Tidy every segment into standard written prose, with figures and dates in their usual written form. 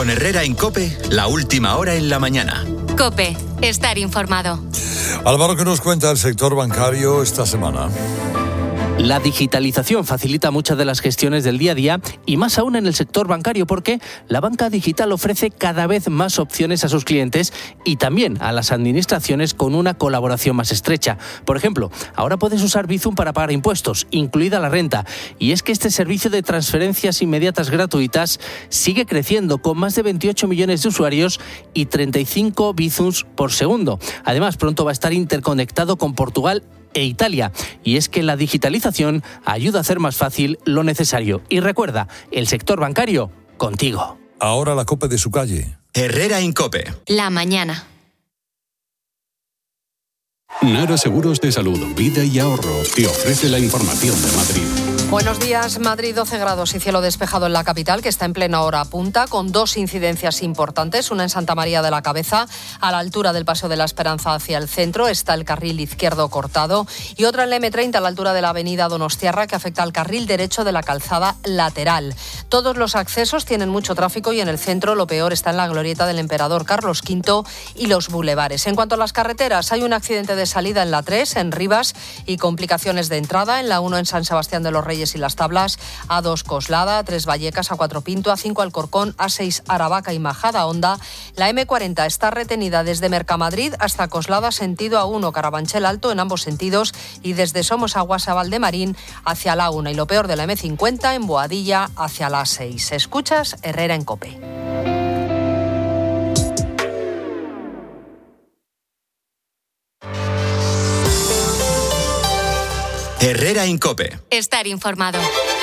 Con Herrera en COPE, la última hora en la mañana. COPE, estar informado. Álvaro, ¿qué nos cuenta el sector bancario esta semana? La digitalización facilita muchas de las gestiones del día a día y más aún en el sector bancario porque la banca digital ofrece cada vez más opciones a sus clientes y también a las administraciones con una colaboración más estrecha. Por ejemplo, ahora puedes usar Bizum para pagar impuestos, incluida la renta. Y es que este servicio de transferencias inmediatas gratuitas sigue creciendo con más de 28 millones de usuarios y 35 Bizums por segundo. Además, pronto va a estar interconectado con Portugal e Italia. Y es que la digitalización ayuda a hacer más fácil lo necesario. Y recuerda, el sector bancario, contigo. Ahora la COPE de su calle. Herrera en COPE. La mañana. Nara Seguros de Salud, Vida y Ahorro te ofrece la información de Madrid. Buenos días. Madrid, 12 grados y cielo despejado en la capital, que está en plena hora punta, con dos incidencias importantes. Una en Santa María de la Cabeza, a la altura del Paseo de la Esperanza hacia el centro, está el carril izquierdo cortado. Y otra en la M30, a la altura de la avenida Donostiarra, que afecta al carril derecho de la calzada lateral. Todos los accesos tienen mucho tráfico y en el centro lo peor está en la glorieta del Emperador Carlos V y los bulevares. En cuanto a las carreteras, hay un accidente de salida en la 3, en Rivas, y complicaciones de entrada en la 1 en San Sebastián de los Reyes y Las Tablas, A2 Coslada, A3 Vallecas, A4 Pinto, A5 Alcorcón, A6 Aravaca y Majada Honda. La M40 está retenida desde Mercamadrid hasta Coslada, sentido A1 Carabanchel Alto en ambos sentidos, y desde Somosaguas a Valdemarín hacia la 1. Y lo peor de la M50 en Boadilla hacia la 6. Escuchas Herrera en COPE. Herrera en COPE. Estar informado.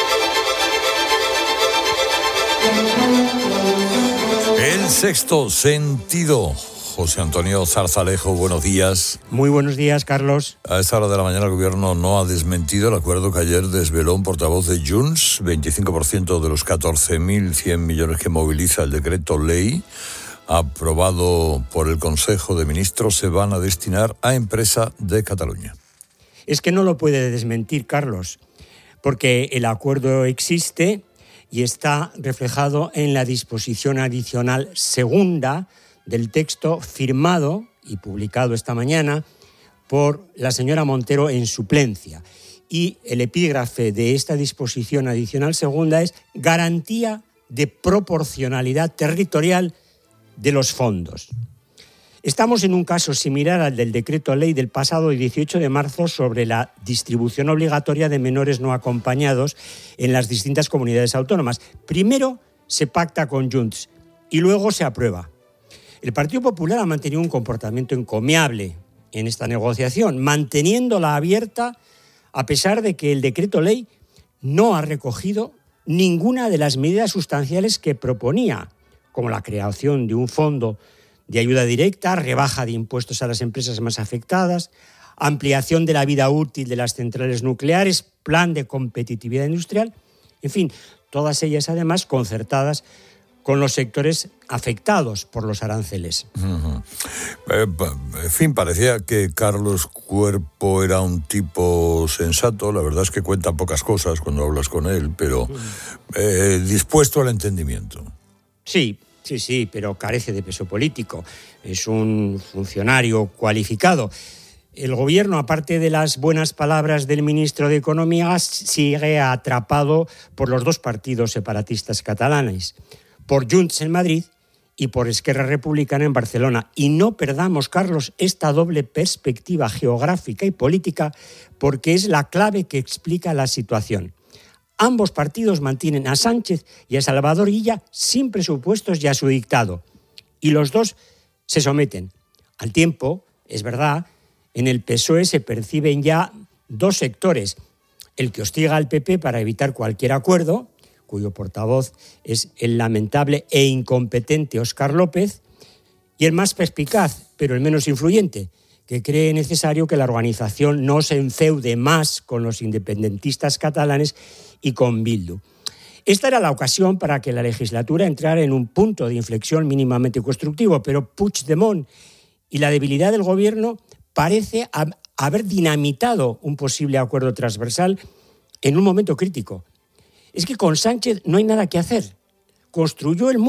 El sexto sentido. José Antonio Zarzalejo, buenos días. Muy buenos días, Carlos. A esta hora de la mañana el gobierno no ha desmentido el acuerdo que ayer desveló un portavoz de Junts. 25% de los 14.100 millones que moviliza el decreto ley aprobado por el Consejo de Ministros se van a destinar a Empresa de Cataluña. Es que no lo puede desmentir, Carlos, porque el acuerdo existe y está reflejado en la disposición adicional segunda del texto firmado y publicado esta mañana por la señora Montero en suplencia. Y el epígrafe de esta disposición adicional segunda es garantía de proporcionalidad territorial de los fondos. Estamos en un caso similar al del decreto ley del pasado 18 de marzo sobre la distribución obligatoria de menores no acompañados en las distintas comunidades autónomas. Primero se pacta con Junts y luego se aprueba. El Partido Popular ha mantenido un comportamiento encomiable en esta negociación, manteniéndola abierta a pesar de que el decreto ley no ha recogido ninguna de las medidas sustanciales que proponía, como la creación de un fondo de ayuda directa, rebaja de impuestos a las empresas más afectadas, ampliación de la vida útil de las centrales nucleares, plan de competitividad industrial, en fin, todas ellas además concertadas con los sectores afectados por los aranceles. Uh-huh. En fin, parecía que Carlos Cuerpo era un tipo sensato, la verdad es que cuenta pocas cosas cuando hablas con él, pero dispuesto al entendimiento. Sí, pero carece de peso político. Es un funcionario cualificado. El gobierno, aparte de las buenas palabras del ministro de Economía, sigue atrapado por los dos partidos separatistas catalanes, por Junts en Madrid y por Esquerra Republicana en Barcelona. Y no perdamos, Carlos, esta doble perspectiva geográfica y política, porque es la clave que explica la situación. Ambos partidos mantienen a Sánchez y a Salvador Illa sin presupuestos y a su dictado. Y los dos se someten. Al tiempo, es verdad, en el PSOE se perciben ya dos sectores. El que hostiga al PP para evitar cualquier acuerdo, cuyo portavoz es el lamentable e incompetente Óscar López, y el más perspicaz, pero el menos influyente, que cree necesario que la organización no se enfeude más con los independentistas catalanes y con Bildu. Esta era la ocasión para que la legislatura entrara en un punto de inflexión mínimamente constructivo, pero Puigdemont y la debilidad del gobierno parece haber dinamitado un posible acuerdo transversal en un momento crítico. Es que con Sánchez no hay nada que hacer. Construyó el muro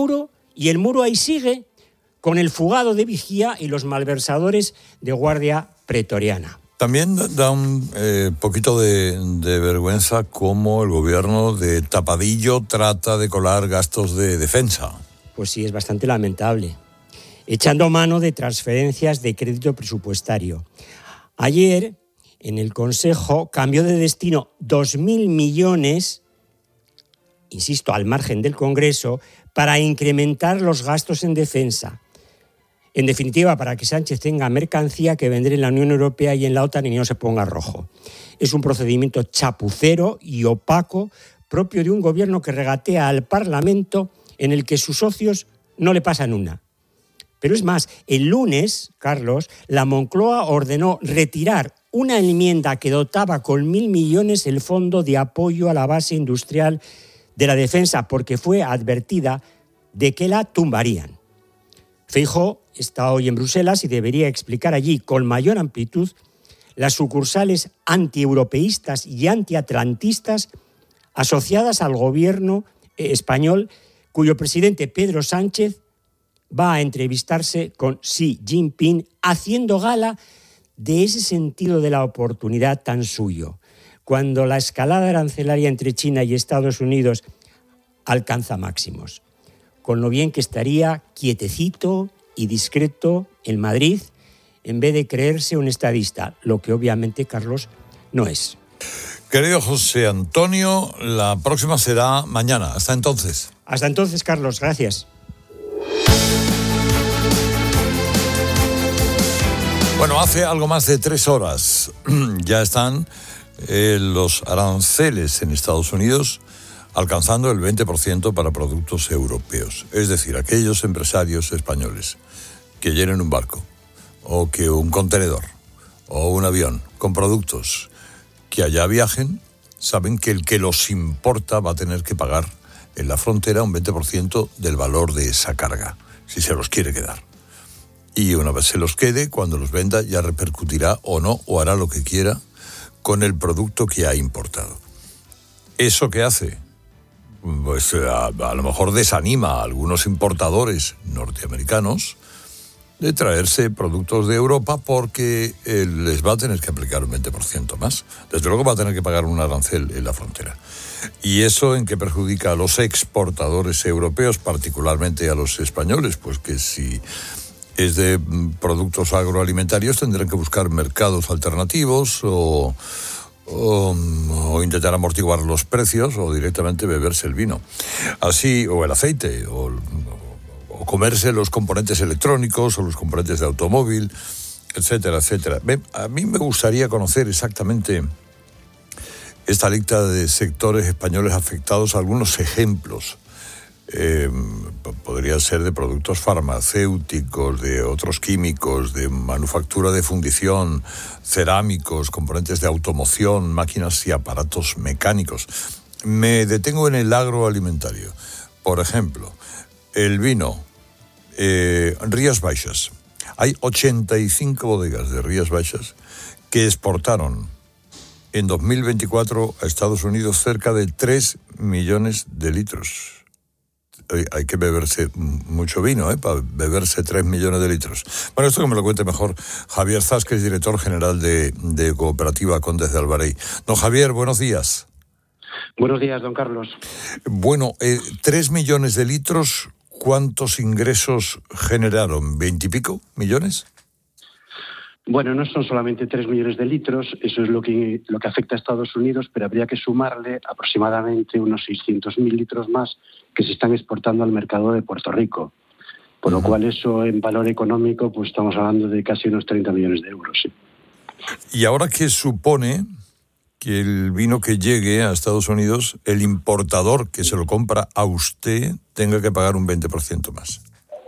Y el muro ahí sigue, con el fugado de vigía y los malversadores de guardia pretoriana. También da un poquito de vergüenza cómo el gobierno de tapadillo trata de colar gastos de defensa. Pues sí, es bastante lamentable. Echando mano de transferencias de crédito presupuestario. Ayer, en el Consejo, cambió de destino 2.000 millones, insisto, al margen del Congreso, para incrementar los gastos en defensa. En definitiva, para que Sánchez tenga mercancía que vender en la Unión Europea y en la OTAN y no se ponga rojo. Es un procedimiento chapucero y opaco, propio de un gobierno que regatea al Parlamento, en el que sus socios no le pasan una. Pero es más, el lunes, Carlos, la Moncloa ordenó retirar una enmienda que dotaba con 1.000 millones el Fondo de Apoyo a la Base Industrial de la Defensa, porque fue advertida de que la tumbarían. Feijóo está hoy en Bruselas y debería explicar allí con mayor amplitud las sucursales antieuropeístas y antiatlantistas asociadas al gobierno español, cuyo presidente Pedro Sánchez va a entrevistarse con Xi Jinping, haciendo gala de ese sentido de la oportunidad tan suyo. Cuando la escalada arancelaria entre China y Estados Unidos alcanza máximos. Con lo bien que estaría quietecito y discreto en Madrid, en vez de creerse un estadista, lo que obviamente Carlos no es. Querido José Antonio, la próxima será mañana. Hasta entonces. Hasta entonces, Carlos. Gracias. Bueno, hace algo más de 3 horas ya están los aranceles en Estados Unidos alcanzando el 20% para productos europeos. Es decir, aquellos empresarios españoles que llenen un barco o que un contenedor o un avión con productos que allá viajen, saben que el que los importa va a tener que pagar en la frontera un 20% del valor de esa carga, si se los quiere quedar. Y una vez se los quede, cuando los venda ya repercutirá o no, o hará lo que quiera con el producto que ha importado. ¿Eso qué hace? Pues a lo mejor desanima a algunos importadores norteamericanos de traerse productos de Europa porque les va a tener que aplicar un 20% más. Desde luego va a tener que pagar un arancel en la frontera. ¿Y eso en qué perjudica a los exportadores europeos, particularmente a los españoles? Pues que si es de productos agroalimentarios tendrán que buscar mercados alternativos o intentar amortiguar los precios o directamente beberse el vino. Así, o el aceite, o comerse los componentes electrónicos o los componentes de automóvil, etcétera, etcétera. A mí me gustaría conocer exactamente esta lista de sectores españoles afectados, algunos ejemplos. Podría ser de productos farmacéuticos, de otros químicos, de manufactura de fundición, cerámicos, componentes de automoción, máquinas y aparatos mecánicos. Me detengo en el agroalimentario. Por ejemplo, el vino, Rías Baixas. Hay 85 bodegas de Rías Baixas que exportaron en 2024 a Estados Unidos cerca de 3 millones de litros. Hay que beberse mucho vino, para beberse 3 millones de litros. Bueno, esto que me lo cuente mejor Javier Zas, que es director general de Cooperativa Condes de Albarey. Don Javier, buenos días. Buenos días, don Carlos. Bueno, 3 millones de litros, ¿cuántos ingresos generaron? ¿20 y pico millones? Bueno, no son solamente 3 millones de litros, eso es lo que afecta a Estados Unidos, pero habría que sumarle aproximadamente unos 600.000 litros más que se están exportando al mercado de Puerto Rico. Por lo cual eso en valor económico pues estamos hablando de casi unos 30 millones de euros. Sí. ¿Y ahora qué supone que el vino que llegue a Estados Unidos, el importador que se lo compra a usted, tenga que pagar un 20% más?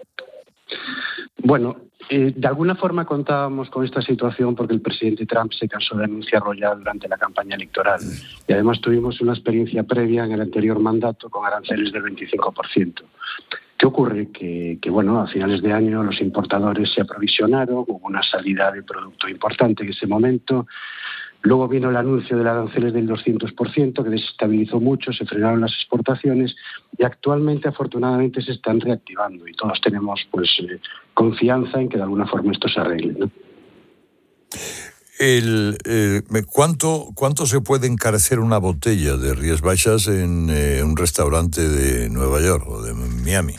Bueno, de alguna forma contábamos con esta situación porque el presidente Trump se cansó de anunciarlo ya durante la campaña electoral. Y además tuvimos una experiencia previa en el anterior mandato con aranceles del 25%. ¿Qué ocurre? Que bueno, a finales de año los importadores se aprovisionaron, hubo una salida de producto importante en ese momento, Luego vino el anuncio de los aranceles del 200%, que desestabilizó mucho, se frenaron las exportaciones y actualmente, afortunadamente, se están reactivando y todos tenemos confianza en que de alguna forma esto se arregle, ¿no? ¿Cuánto se puede encarecer una botella de Rías Baixas en un restaurante de Nueva York o de Miami?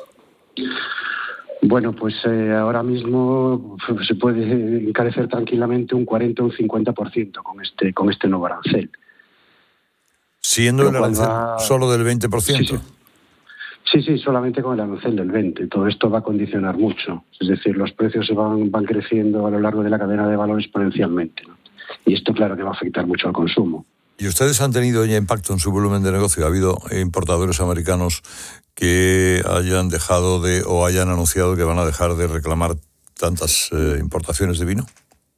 Bueno, pues ahora mismo se puede encarecer tranquilamente un 40 o un 50% con este nuevo arancel. ¿Siendo el arancel solo del 20%? Sí, solamente con el arancel del 20%. Todo esto va a condicionar mucho. Es decir, los precios van creciendo a lo largo de la cadena de valor exponencialmente, ¿no? Y esto, claro, que va a afectar mucho al consumo. ¿Y ustedes han tenido ya impacto en su volumen de negocio? ¿Ha habido importadores americanos que hayan dejado o hayan anunciado que van a dejar de reclamar tantas importaciones de vino?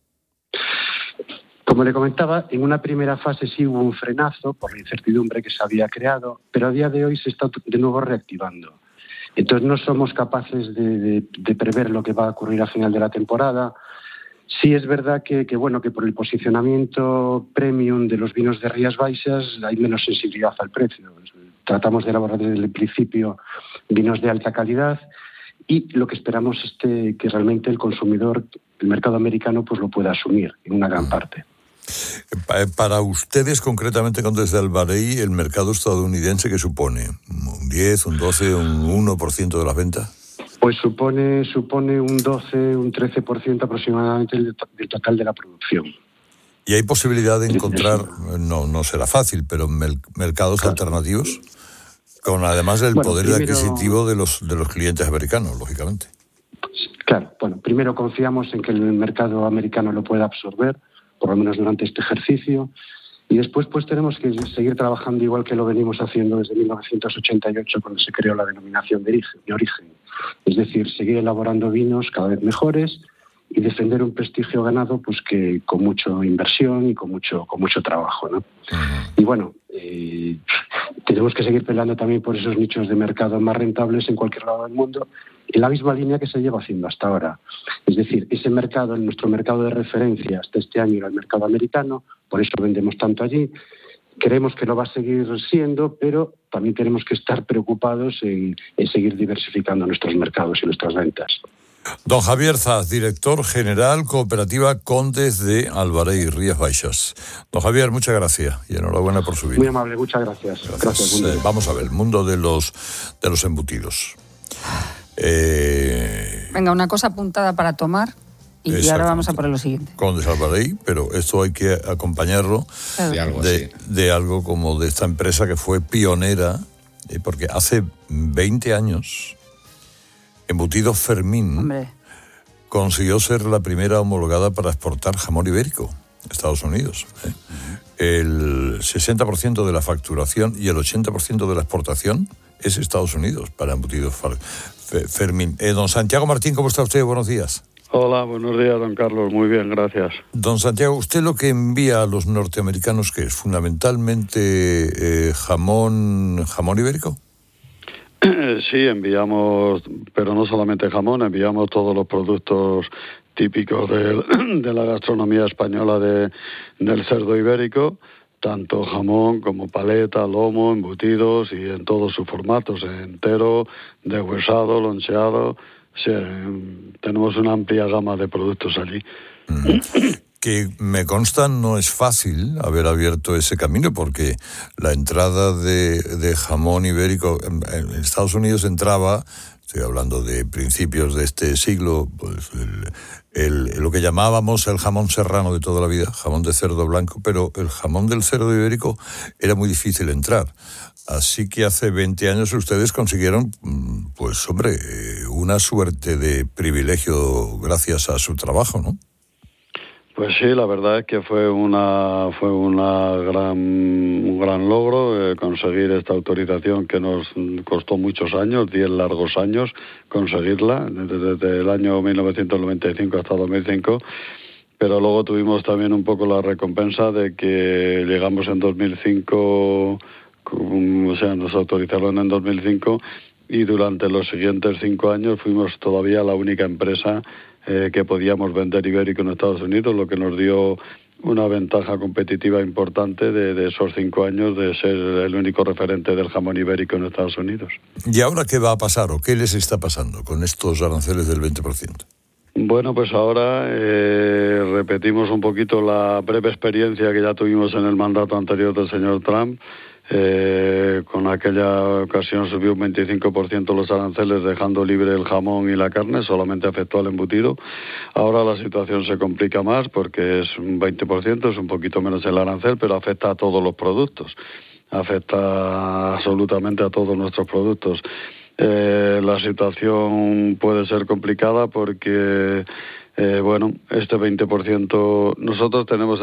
Como le comentaba, en una primera fase sí hubo un frenazo por la incertidumbre que se había creado, pero a día de hoy se está de nuevo reactivando. Entonces no somos capaces de prever lo que va a ocurrir a final de la temporada. Sí es verdad que por el posicionamiento premium de los vinos de Rías Baixas hay menos sensibilidad al precio. Tratamos de elaborar desde el principio vinos de alta calidad y lo que esperamos es que realmente el consumidor, el mercado americano, pues lo pueda asumir en una gran parte. Para ustedes, concretamente con Desde Albareí, el mercado estadounidense, ¿qué supone? ¿Un 10, un 12, un 1% de las ventas? Pues supone un 12, un 13% aproximadamente del total de la producción. ¿Y hay posibilidad de encontrar, no será fácil, pero mercados alternativos? Con además el poder adquisitivo de los clientes americanos, lógicamente. Claro, primero confiamos en que el mercado americano lo pueda absorber, por lo menos durante este ejercicio, y después pues tenemos que seguir trabajando igual que lo venimos haciendo desde 1988, cuando se creó la denominación de origen. Es decir, seguir elaborando vinos cada vez mejores y defender un prestigio ganado pues que con mucha inversión y con mucho trabajo, ¿no? Y tenemos que seguir peleando también por esos nichos de mercado más rentables en cualquier lado del mundo, en la misma línea que se lleva haciendo hasta ahora. Es decir, ese mercado, nuestro mercado de referencia hasta este año era el mercado americano, por eso vendemos tanto allí. Creemos que lo va a seguir siendo, pero también tenemos que estar preocupados en seguir diversificando nuestros mercados y nuestras ventas. Don Javier Zas, director general Cooperativa Condes de Albareí, Rías Baixas. Don Javier, muchas gracias y enhorabuena por su vida. Muy amable, muchas gracias. Gracias. Vamos a ver, el mundo de los embutidos. Venga, una cosa apuntada para tomar y ahora vamos a por lo siguiente. Condes Albareí, pero esto hay que acompañarlo de algo como de esta empresa que fue pionera, porque hace 20 años Embutidos Fermín consiguió ser la primera homologada para exportar jamón ibérico a Estados Unidos. El 60% de la facturación y el 80% de la exportación es Estados Unidos para Embutidos Fermín. Don Santiago Martín, ¿cómo está usted? Buenos días. Hola, buenos días, don Carlos. Muy bien, gracias. Don Santiago, ¿usted lo que envía a los norteamericanos qué es? ¿Fundamentalmente jamón ibérico? Sí, enviamos, pero no solamente jamón, enviamos todos los productos típicos de la gastronomía española del cerdo ibérico, tanto jamón como paleta, lomo, embutidos y en todos sus formatos, entero, deshuesado, loncheado. Sí, tenemos una amplia gama de productos allí. Que me consta no es fácil haber abierto ese camino, porque la entrada de jamón ibérico en Estados Unidos entraba, estoy hablando de principios de este siglo, pues lo que llamábamos el jamón serrano de toda la vida, jamón de cerdo blanco, pero el jamón del cerdo ibérico era muy difícil entrar. Así que hace 20 años ustedes consiguieron, pues hombre, una suerte de privilegio gracias a su trabajo, ¿no? Pues sí, la verdad es que fue un gran logro conseguir esta autorización que nos costó muchos años, 10 largos años, conseguirla, desde el año 1995 hasta 2005, pero luego tuvimos también un poco la recompensa de que llegamos en 2005, o sea, nos autorizaron en 2005 y durante los siguientes 5 años fuimos todavía la única empresa que podíamos vender ibérico en Estados Unidos, lo que nos dio una ventaja competitiva importante de esos 5 años de ser el único referente del jamón ibérico en Estados Unidos. ¿Y ahora qué va a pasar o qué les está pasando con estos aranceles del 20%? Bueno, pues ahora repetimos un poquito la breve experiencia que ya tuvimos en el mandato anterior del señor Trump. Con aquella ocasión subió un 25% los aranceles, dejando libre el jamón y la carne, solamente afectó al embutido. Ahora la situación se complica más porque es un 20%, es un poquito menos el arancel, pero afecta a todos los productos, afecta absolutamente a todos nuestros productos. La situación puede ser complicada porque, este 20%, nosotros tenemos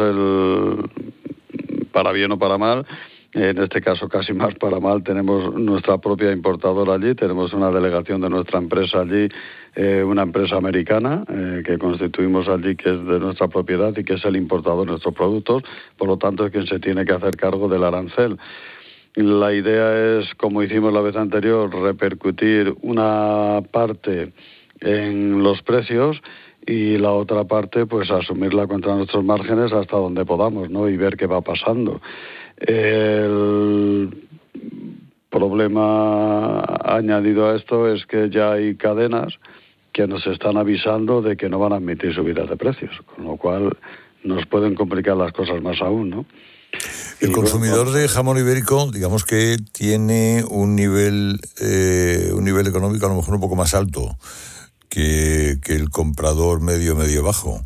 para bien o para mal, en este caso casi más para mal, tenemos nuestra propia importadora allí, tenemos una delegación de nuestra empresa allí, una empresa americana que constituimos allí, que es de nuestra propiedad y que es el importador de nuestros productos, por lo tanto es quien se tiene que hacer cargo del arancel. La idea es, como hicimos la vez anterior, repercutir una parte en los precios y la otra parte, pues asumirla contra nuestros márgenes hasta donde podamos, ¿no? Y ver qué va pasando. El problema añadido a esto es que ya hay cadenas que nos están avisando de que no van a admitir subidas de precios, con lo cual nos pueden complicar las cosas más aún, ¿no? El consumidor de jamón ibérico, digamos que tiene un nivel económico a lo mejor un poco más alto que el comprador medio bajo.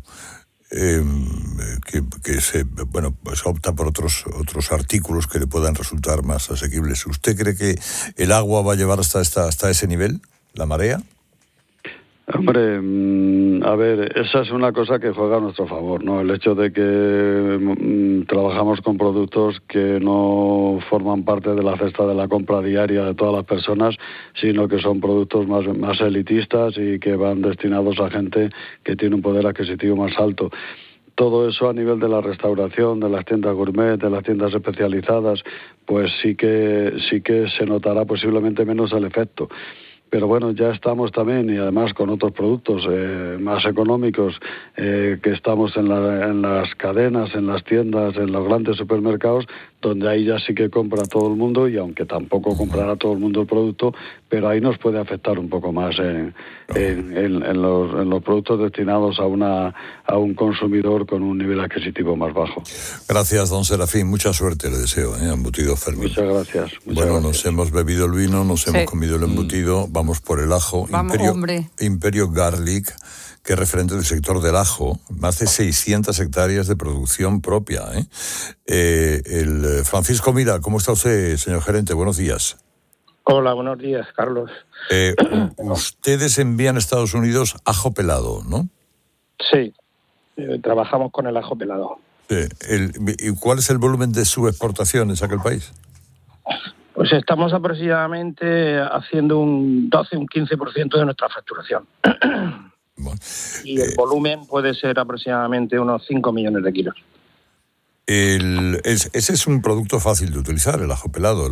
Pues opta por otros artículos que le puedan resultar más asequibles. ¿Usted cree que el agua va a llevar hasta ese nivel, la marea? Hombre, a ver, esa es una cosa que juega a nuestro favor, ¿no? El hecho de que trabajamos con productos que no forman parte de la cesta de la compra diaria de todas las personas, sino que son productos más elitistas y que van destinados a gente que tiene un poder adquisitivo más alto. Todo eso a nivel de la restauración, de las tiendas gourmet, de las tiendas especializadas, pues sí que se notará posiblemente menos el efecto. Pero bueno, ya estamos también, y además con otros productos más económicos, que estamos en las cadenas, en las tiendas, en los grandes supermercados, donde ahí ya sí que compra todo el mundo, y aunque tampoco comprará todo el mundo el producto, pero ahí nos puede afectar un poco más en los productos destinados a un consumidor con un nivel adquisitivo más bajo. Gracias, don Serafín. Mucha suerte le deseo, embutido Fermín. Muchas gracias. Nos hemos bebido el vino, nos hemos comido el embutido, vamos por el ajo. Imperio Garlic, que es referente del sector del ajo, más de 600 hectáreas de producción propia. Francisco Mira, ¿cómo está usted, señor gerente? Buenos días. Hola, buenos días, Carlos. Ustedes envían a Estados Unidos ajo pelado, ¿no? Sí, trabajamos con el ajo pelado. ¿Y cuál es el volumen de sus exportaciones a aquel país? Pues estamos aproximadamente haciendo un 12, un 15% de nuestra facturación. Bueno, y el volumen puede ser aproximadamente unos 5 millones de kilos. Ese es un producto fácil de utilizar, el ajo pelado.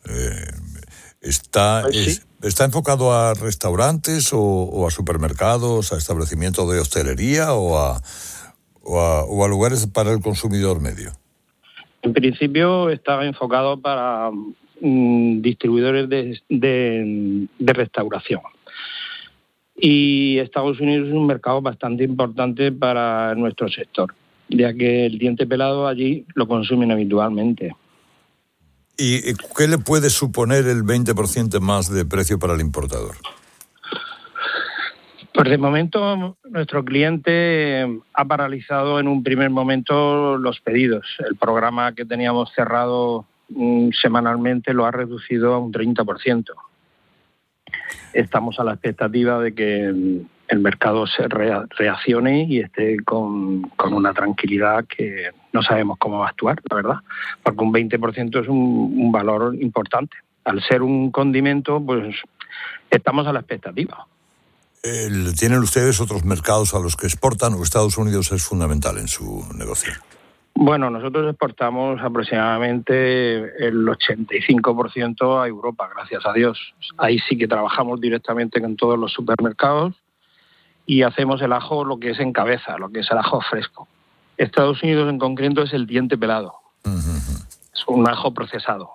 ¿Está enfocado a restaurantes o a supermercados, a establecimientos de hostelería o a lugares para el consumidor medio? En principio está enfocado para distribuidores de restauración. Y Estados Unidos es un mercado bastante importante para nuestro sector, ya que el diente pelado allí lo consumen habitualmente. ¿Y qué le puede suponer el 20% más de precio para el importador? Pues de momento nuestro cliente ha paralizado en un primer momento los pedidos. El programa que teníamos cerrado semanalmente lo ha reducido a un 30%. Estamos a la expectativa de que el mercado se reaccione y esté con una tranquilidad que no sabemos cómo va a actuar, la verdad, porque un 20% es un valor importante. Al ser un condimento, pues estamos a la expectativa. ¿Tienen ustedes otros mercados a los que exportan o Estados Unidos es fundamental en su negocio? Bueno, nosotros exportamos aproximadamente el 85% a Europa, gracias a Dios. Ahí sí que trabajamos directamente con todos los supermercados y hacemos el ajo, lo que es en cabeza, lo que es el ajo fresco. Estados Unidos en concreto es el diente pelado. Es un ajo procesado.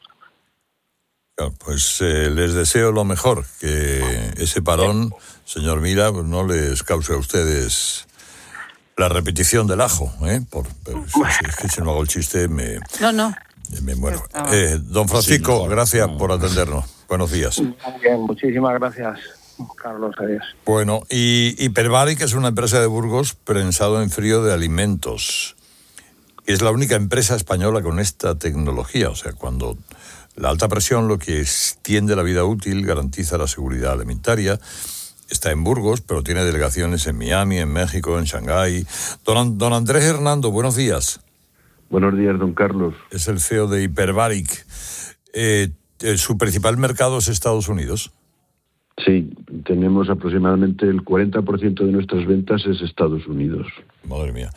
Pues les deseo lo mejor, que ese parón, señor Mira, pues no les cause a ustedes la repetición del ajo, pero es que si no hago el chiste me muero. Don Francisco, gracias por atendernos. Buenos días. Muy bien, muchísimas gracias, Carlos. Adiós. Bueno, y Hiperbaric es una empresa de Burgos prensado en frío de alimentos. Es la única empresa española con esta tecnología, o sea, cuando la alta presión lo que extiende la vida útil, garantiza la seguridad alimentaria. Está en Burgos, pero tiene delegaciones en Miami, en México, en Shanghái. Don Andrés Hernando, buenos días. Buenos días, don Carlos. Es el CEO de Hiperbaric. ¿Su principal mercado es Estados Unidos? Sí, tenemos aproximadamente el 40% de nuestras ventas es Estados Unidos. Madre mía.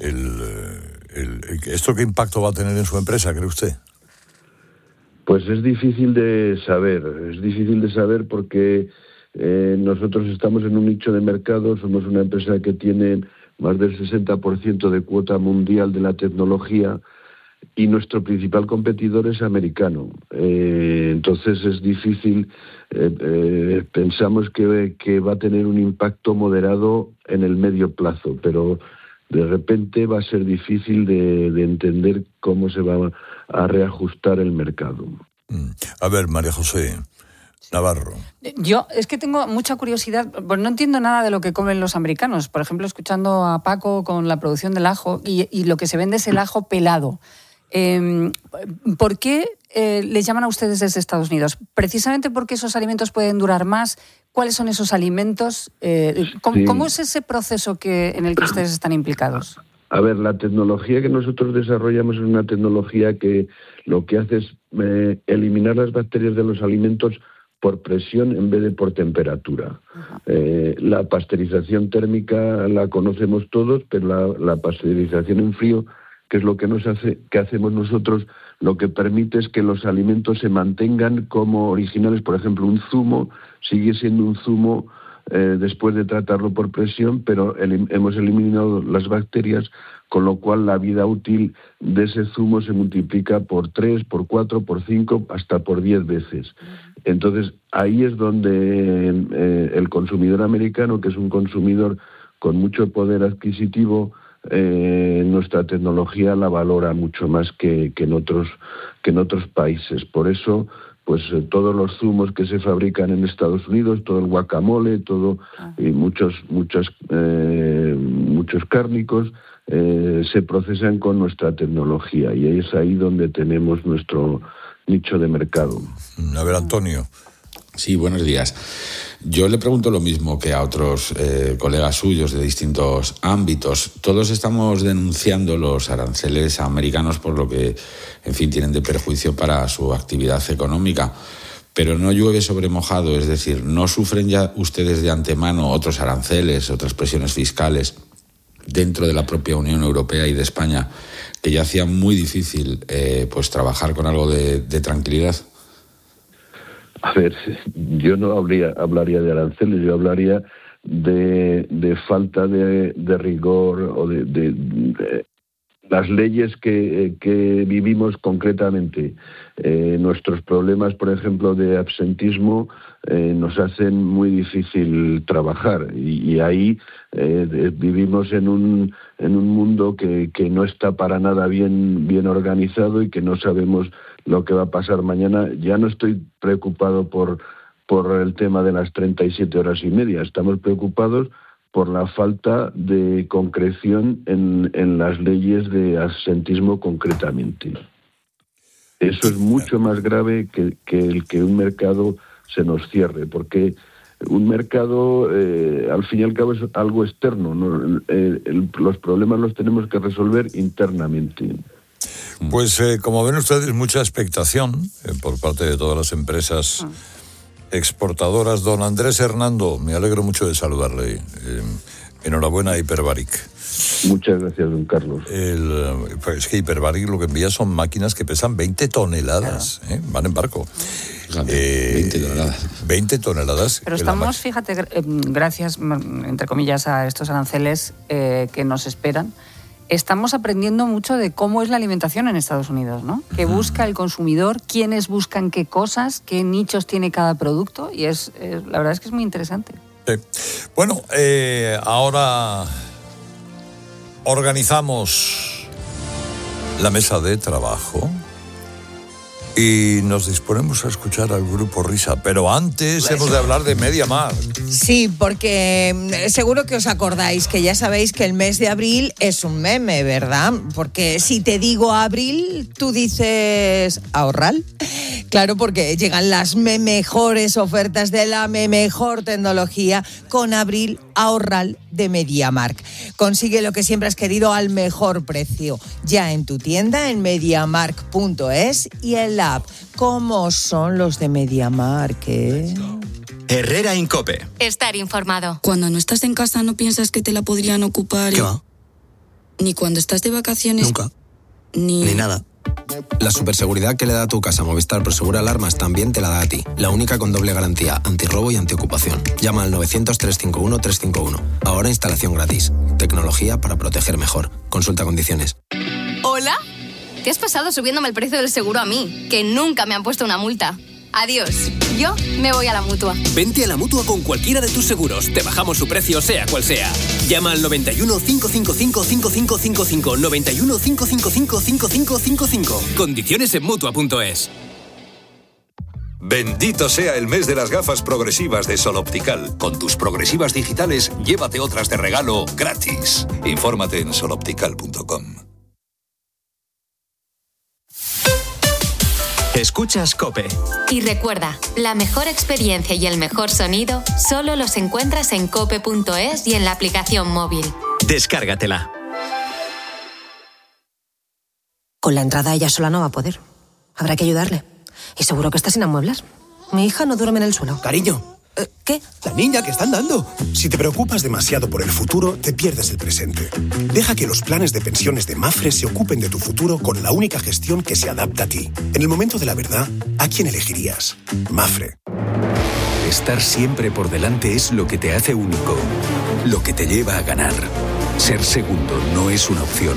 ¿Esto qué impacto va a tener en su empresa, cree usted? Pues es difícil de saber porque nosotros estamos en un nicho de mercado, somos una empresa que tiene más del 60% de cuota mundial de la tecnología y nuestro principal competidor es americano. Entonces es difícil, pensamos que va a tener un impacto moderado en el medio plazo, pero de repente va a ser difícil de entender cómo se va a reajustar el mercado. A ver, María José Navarro. Yo es que tengo mucha curiosidad, pues no entiendo nada de lo que comen los americanos. Por ejemplo, escuchando a Paco con la producción del ajo y lo que se vende es el ajo pelado. ¿Por qué les llaman a ustedes desde Estados Unidos? ¿Precisamente porque esos alimentos pueden durar más? ¿Cuáles son esos alimentos? ¿Cómo es ese proceso en el que ustedes están implicados? A ver, la tecnología que nosotros desarrollamos es una tecnología que lo que hace es eliminar las bacterias de los alimentos por presión en vez de por temperatura. La pasteurización térmica la conocemos todos, pero la pasteurización en frío, que es lo que hacemos nosotros, lo que permite es que los alimentos se mantengan como originales. Por ejemplo, un zumo sigue siendo un zumo después de tratarlo por presión, pero hemos eliminado las bacterias, con lo cual la vida útil de ese zumo se multiplica por 3, por 4, por 5, hasta por 10 veces. Entonces, ahí es donde el consumidor americano, que es un consumidor con mucho poder adquisitivo, nuestra tecnología la valora mucho más que en otros países. Por eso, pues todos los zumos que se fabrican en Estados Unidos, todo el guacamole, y muchos cárnicos se procesan con nuestra tecnología, y es ahí donde tenemos nuestro nicho de mercado. A ver, Antonio. Sí, buenos días. Yo le pregunto lo mismo que a otros colegas suyos de distintos ámbitos. Todos estamos denunciando los aranceles americanos por lo que, en fin, tienen de perjuicio para su actividad económica. Pero no llueve sobre mojado, es decir, ¿no sufren ya ustedes de antemano otros aranceles, otras presiones fiscales dentro de la propia Unión Europea y de España que ya hacían muy difícil pues trabajar con algo de tranquilidad? A ver, yo no hablaría de aranceles, yo hablaría de falta de rigor o de las leyes que vivimos concretamente. Nuestros problemas, por ejemplo, de absentismo nos hacen muy difícil trabajar, y ahí vivimos en un mundo que no está para nada bien organizado y que no sabemos lo que va a pasar mañana. Ya no estoy preocupado por el tema de las 37 horas y media, estamos preocupados por la falta de concreción en las leyes de absentismo concretamente. Eso es mucho más grave que el que un mercado se nos cierre, porque un mercado, al fin y al cabo, es algo externo, ¿no? Los problemas los tenemos que resolver internamente. Pues como ven ustedes, mucha expectación por parte de todas las empresas exportadoras. Don Andrés Hernando, me alegro mucho de saludarle. Enhorabuena a Hiperbaric. Muchas gracias, don Carlos. Es que Hiperbaric lo que envía son máquinas que pesan 20 toneladas, van en barco. 20 toneladas. 20 toneladas. Pero estamos, fíjate, gracias, entre comillas, a estos aranceles que nos esperan, estamos aprendiendo mucho de cómo es la alimentación en Estados Unidos, ¿no? ¿Qué busca el consumidor? ¿Quiénes buscan qué cosas? ¿Qué nichos tiene cada producto? Y la verdad es que es muy interesante. Sí. Bueno, ahora organizamos la mesa de trabajo y nos disponemos a escuchar al Grupo Risa. Pero antes hemos de hablar de MediaMarkt. Sí, porque seguro que os acordáis que ya sabéis que el mes de abril es un meme, ¿verdad? Porque si te digo abril, tú dices ahorrar. Claro, porque llegan las mejores ofertas de la mejor tecnología con abril ahorrar de MediaMarkt. Consigue lo que siempre has querido al mejor precio. Ya en tu tienda, en MediaMarkt.es y en la app. ¿Cómo son los de MediaMarkt? Herrera Incope. Estar informado. Cuando no estás en casa no piensas que te la podrían ocupar. ¿Qué va? Ni cuando estás de vacaciones. Nunca. Ni nada. La superseguridad que le da a tu casa Movistar Prosegur Alarmas también te la da a ti. La única con doble garantía, antirrobo y antiocupación. Llama al 900-351-351. Ahora instalación gratis. Tecnología para proteger mejor. Consulta condiciones. ¿Hola? Te has pasado subiéndome el precio del seguro a mí, que nunca me han puesto una multa. Adiós. Yo me voy a la Mutua. Vente a la Mutua con cualquiera de tus seguros. Te bajamos su precio, sea cual sea. Llama al 91 555 5555. 91 555 5555. Condiciones en Mutua.es. Bendito sea el mes de las gafas progresivas de Sol Optical. Con tus progresivas digitales, llévate otras de regalo gratis. Infórmate en soloptical.com. Escuchas COPE. Y recuerda, la mejor experiencia y el mejor sonido solo los encuentras en cope.es y en la aplicación móvil. Descárgatela. Con la entrada ella sola no va a poder. Habrá que ayudarle. Y seguro que está sin amueblar. Mi hija no duerme en el suelo. Cariño. ¿Qué? La niña que están dando. Si te preocupas demasiado por el futuro, te pierdes el presente. Deja que los planes de pensiones de Mapfre se ocupen de tu futuro con la única gestión que se adapta a ti. En el momento de la verdad, ¿a quién elegirías? Mapfre. Estar siempre por delante es lo que te hace único, lo que te lleva a ganar. Ser segundo no es una opción.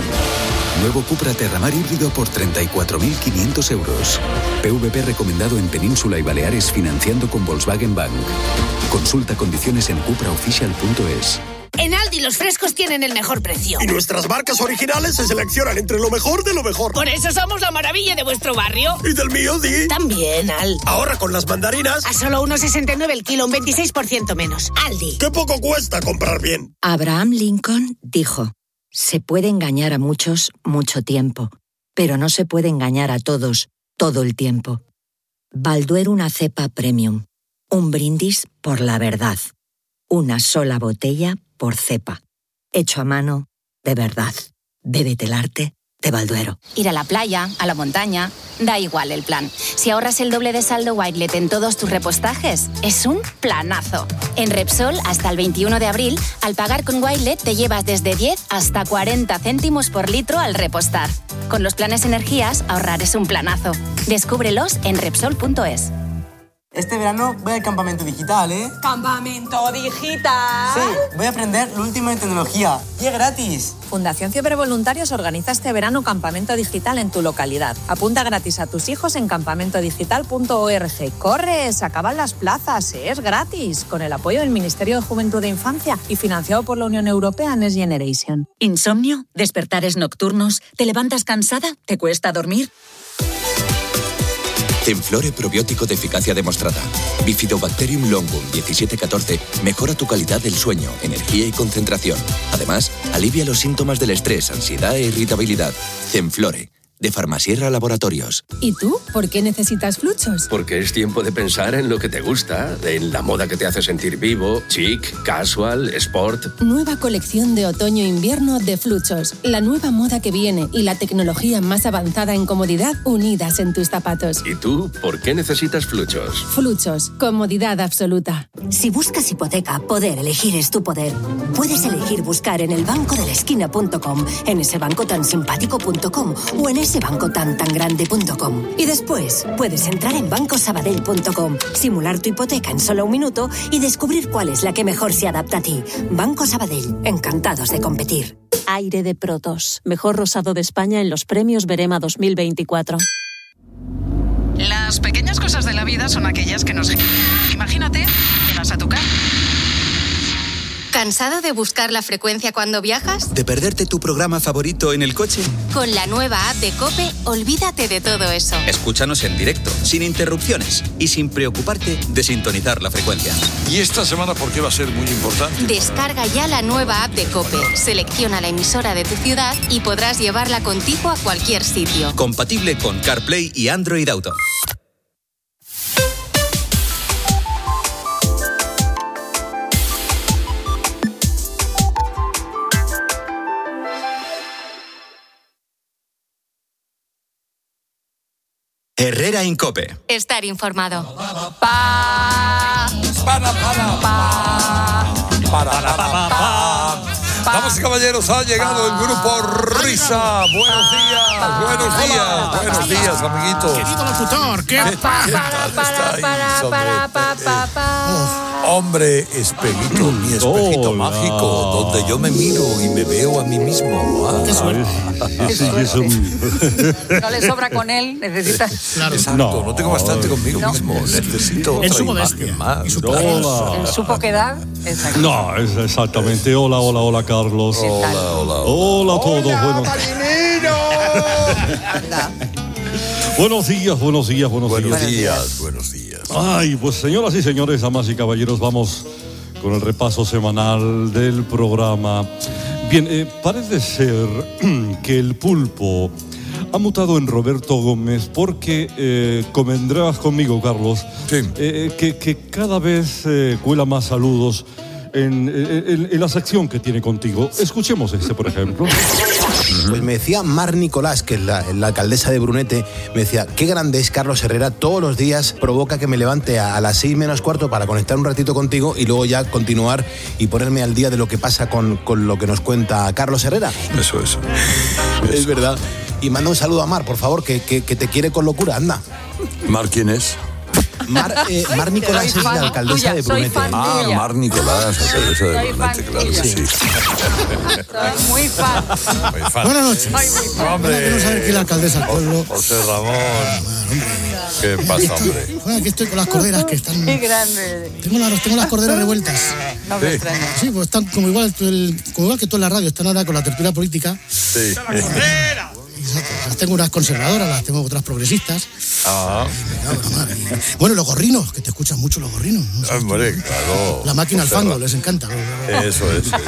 Nuevo Cupra Terramar híbrido por 34.500 euros. PVP recomendado en Península y Baleares financiando con Volkswagen Bank. Consulta condiciones en cupraofficial.es. En Aldi los frescos tienen el mejor precio. Y nuestras marcas originales se seleccionan entre lo mejor de lo mejor. Por eso somos la maravilla de vuestro barrio. Y del mío, Di. También, Al. Ahora con las mandarinas. A solo 1,69 el kilo, un 26% menos. Aldi. ¡Qué poco cuesta comprar bien! Abraham Lincoln dijo: se puede engañar a muchos mucho tiempo, pero no se puede engañar a todos todo el tiempo. Balduero una cepa premium. Un brindis por la verdad. Una sola botella por cepa. Hecho a mano, de verdad. Bébete el arte de Balduero. Ir a la playa, a la montaña, da igual el plan. Si ahorras el doble de saldo Wirelet en todos tus repostajes, es un planazo. En Repsol, hasta el 21 de abril, al pagar con Wirelet te llevas desde 10 hasta 40 céntimos por litro al repostar. Con los planes energías, ahorrar es un planazo. Descúbrelos en Repsol.es. Este verano voy al campamento digital, ¿eh? ¿Campamento digital? Sí, voy a aprender lo último en tecnología. ¡Y es gratis! Fundación Fiebre Voluntarios organiza este verano campamento digital en tu localidad. Apunta gratis a tus hijos en campamentodigital.org. ¡Corre! Se acaban las plazas. Es gratis. Con el apoyo del Ministerio de Juventud e Infancia y financiado por la Unión Europea Next Generation. ¿Insomnio? ¿Despertares nocturnos? ¿Te levantas cansada? ¿Te cuesta dormir? Zenflore probiótico de eficacia demostrada. Bifidobacterium longum 1714 mejora tu calidad del sueño, energía y concentración. Además, alivia los síntomas del estrés, ansiedad e irritabilidad. Zenflore, de Farmasierra Laboratorios. ¿Y tú? ¿Por qué necesitas Fluchos? Porque es tiempo de pensar en lo que te gusta, en la moda que te hace sentir vivo, chic, casual, sport. Nueva colección de otoño-invierno de Fluchos. La nueva moda que viene y la tecnología más avanzada en comodidad unidas en tus zapatos. ¿Y tú? ¿Por qué necesitas Fluchos? Fluchos. Comodidad absoluta. Si buscas hipoteca, poder elegir es tu poder. Puedes elegir buscar en elbancodelesquina.com, en esebancotansimpático.com o en ese esebancotantangrande.com. Y después puedes entrar en bancosabadell.com, simular tu hipoteca en solo un minuto y descubrir cuál es la que mejor se adapta a ti. Banco Sabadell, encantados de competir. Aire de Protos, mejor rosado de España en los premios Berema 2024. Las pequeñas cosas de la vida son aquellas que nos... Imagínate, llegas a tu casa. ¿Cansado de buscar la frecuencia cuando viajas? ¿De perderte tu programa favorito en el coche? Con la nueva app de COPE, olvídate de todo eso. Escúchanos en directo, sin interrupciones y sin preocuparte de sintonizar la frecuencia. ¿Y esta semana por qué va a ser muy importante? Descarga ya la nueva app de COPE, selecciona la emisora de tu ciudad y podrás llevarla contigo a cualquier sitio. Compatible con CarPlay y Android Auto. Herrera Incope. Estar informado. Damas y caballeros, ha llegado el grupo Risa. Buenos días, amiguitos. Querido locutor, ¿qué pasa? Hombre, espejito, mi espejito mágico, donde yo me miro y me veo a mí mismo. Qué suerte. No le sobra con él, necesita... Claro. Exacto, no tengo bastante conmigo mismo. Necesito otra imagen más. En su poquedad. Exacto. No, es exactamente. Hola, Carlos. Hola a todos. Buenos días. Ay, pues señoras y señores, damas y caballeros, vamos con el repaso semanal del programa. Bien, parece ser que el pulpo ha mutado en Roberto Gómez porque convendrás conmigo, Carlos, que cada vez cuela más saludos en la sección que tiene contigo. Escuchemos este, por ejemplo. Pues me decía Mar Nicolás, que es la alcaldesa de Brunete, me decía, qué grande es Carlos Herrera, todos los días provoca que me levante a las 6 menos cuarto para conectar un ratito contigo y luego ya continuar y ponerme al día de lo que pasa con lo que nos cuenta Carlos Herrera. Eso. Es verdad. Y manda un saludo a Mar, por favor, que te quiere con locura, anda. ¿Mar quién es? Mar Nicolás es la alcaldesa de Brunete. Mar Nicolás, alcaldesa de Brunete, claro que sí. Soy muy fan. Buenas noches. Hombre, no saber quién es la alcaldesa del pueblo. José Ramón. ¿Qué pasa, hombre? Bueno, aquí estoy con las corderas que están... Qué grande. Tengo las corderas revueltas. No me extraña. Sí, pues están como igual que tú en la radio, están ahora con la tertulia política. Sí. Las tengo unas conservadoras, las tengo otras progresistas. Bueno, los gorrinos, que te escuchan mucho los gorrinos, ¿no? Hombre, claro. La máquina al fango, les encanta. Eso.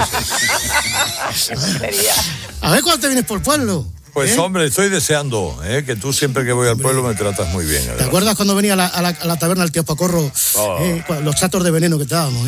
A ver cuándo te vienes por el pueblo. Pues hombre, estoy deseando que tú siempre que voy al pueblo me tratas muy bien. ¿Te acuerdas cuando venía a la taberna el tío Pacorro? Los chatos de veneno que te dábamos,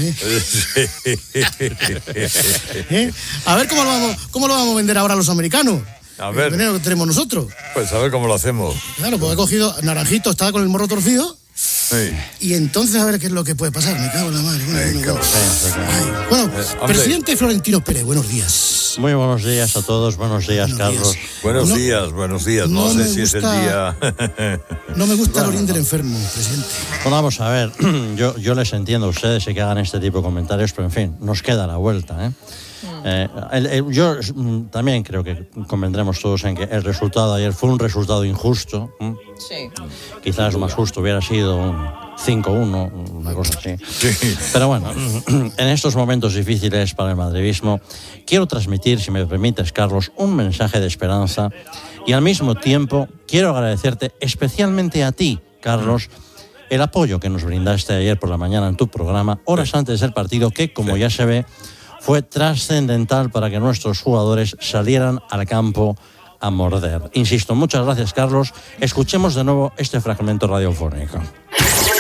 A ver cómo lo vamos a vender ahora a los americanos. A ver. El veneno que tenemos nosotros. Pues a ver cómo lo hacemos. Claro, pues he cogido Naranjito, estaba con el morro torcido. Sí. Y entonces a ver qué es lo que puede pasar. Me cago en la madre. Bueno, presidente Florentino Pérez, buenos días. Muy buenos días a todos, buenos días, Carlos. Buenos días. No sé si es el día. No me gusta el orín del enfermo, presidente. Bueno, vamos a ver, yo les entiendo a ustedes y que hagan este tipo de comentarios, pero en fin, nos queda la vuelta, yo también creo que convendremos todos en que el resultado de ayer fue un resultado injusto. Sí. Quizás lo más justo hubiera sido un 5-1, una cosa así. Sí. Pero bueno, en estos momentos difíciles para el madridismo, quiero transmitir, si me permites, Carlos, un mensaje de esperanza y al mismo tiempo quiero agradecerte especialmente a ti, Carlos, el apoyo que nos brindaste ayer por la mañana en tu programa, horas antes del partido, que, como ya se ve, fue trascendental para que nuestros jugadores salieran al campo a morder. Insisto, muchas gracias, Carlos. Escuchemos de nuevo este fragmento radiofónico.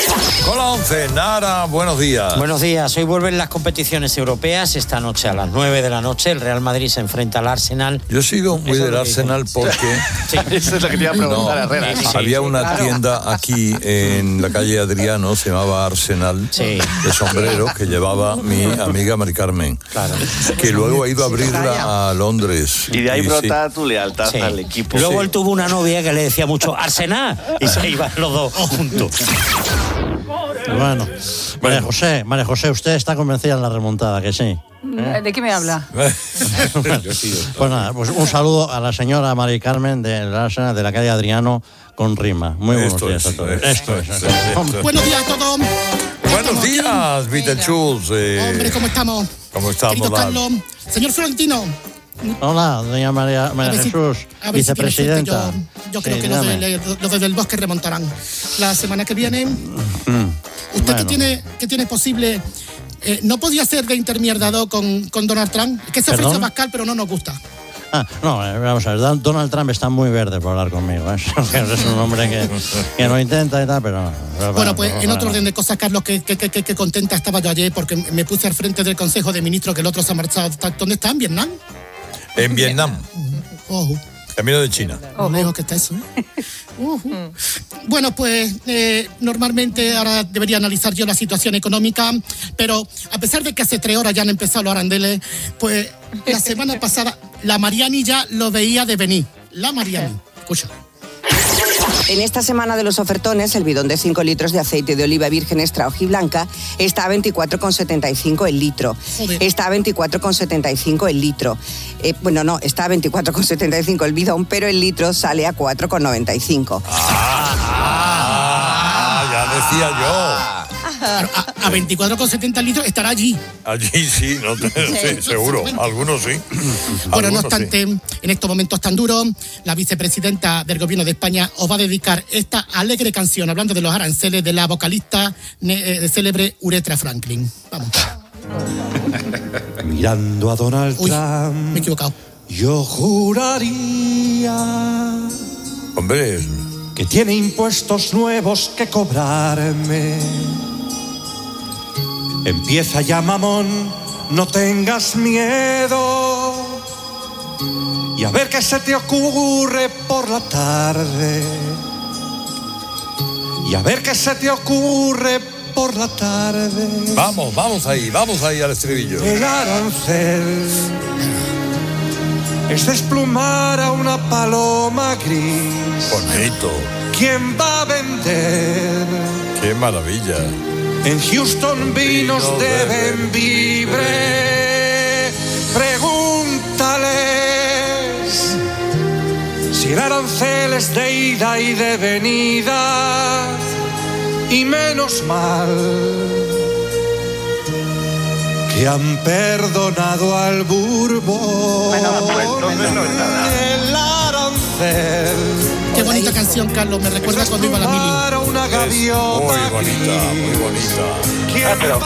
Con la 11, Nara, buenos días. Buenos días. Hoy vuelven las competiciones europeas. Esta noche a las 9 de la noche el Real Madrid se enfrenta al Arsenal. Yo he sido muy del Arsenal porque... Sí. Eso es lo que te iba a preguntar, Herrera. Había una tienda aquí en la calle Adriano, se llamaba Arsenal, de sombreros, que llevaba mi amiga Mari Carmen. Claro. Que luego ha ido a abrirla a Londres. Y de ahí brota tu lealtad al equipo. Luego él tuvo una novia que le decía mucho Arsenal y se iban los dos juntos. Bueno, María José, usted está convencida en la remontada, que sí. ¿De qué me habla? Pues nada, pues un saludo a la señora Mari Carmen de la calle Adriano con rima. Muy buenos días a todos. Buenos días a todos. Buenos días, Beetlejuice. Hombre, ¿cómo estamos? ¿Cómo estamos? Querido Carlos. Señor Florentino. Hola, doña María Jesús, vicepresidenta. Yo creo que los del bosque remontarán. La semana que viene, usted que tiene posible... ¿no podía ser de intermediado con Donald Trump? Es que se ofrece Pascal, pero no nos gusta. No, vamos a ver, Donald Trump está muy verde por hablar conmigo. Es un hombre que lo intenta y tal, pero... Bueno, pues en otro orden de cosas, Carlos, que contenta estaba yo ayer porque me puse al frente del Consejo de Ministros, que el otro se ha marchado. ¿Dónde está? ¿En Vietnam? En Vietnam. Camino de China. Lejos que está eso, Bueno, pues normalmente ahora debería analizar yo la situación económica, pero a pesar de que hace 3 horas ya han empezado los arandeles, pues la semana pasada la Mariani ya lo veía de venir. La Mariani, escucha. En esta semana de los ofertones, el bidón de 5 litros de aceite de oliva virgen extra hojiblanca está a 24,75 el litro. Está a 24,75 el litro. Está a 24,75 el bidón, pero el litro sale a 4,95. Ya decía yo. A 24,70 litros estará allí. Allí sí, sí, seguro. Algunos sí. Bueno, no obstante, en estos momentos tan duros, la vicepresidenta del Gobierno de España os va a dedicar esta alegre canción, hablando de los aranceles, de la vocalista célebre Uretra Franklin. Vamos. Mirando a Donald Trump. Me he equivocado. Yo juraría. Hombre. Que tiene impuestos nuevos que cobrarme. Empieza ya, mamón, no tengas miedo. Y a ver qué se te ocurre por la tarde. Y a ver qué se te ocurre por la tarde. Vamos ahí al estribillo. El arancel es desplumar a una paloma gris. Bonito. ¿Quién va a vender? ¡Qué maravilla! En Houston vinos de Bembibre. Pregúntales si el arancel es de ida y de venida. Y menos mal que han perdonado al Bourbon. El arancel. Qué bonita canción, Carlos, me recuerda cuando iba a la mili. Muy bonita. Pero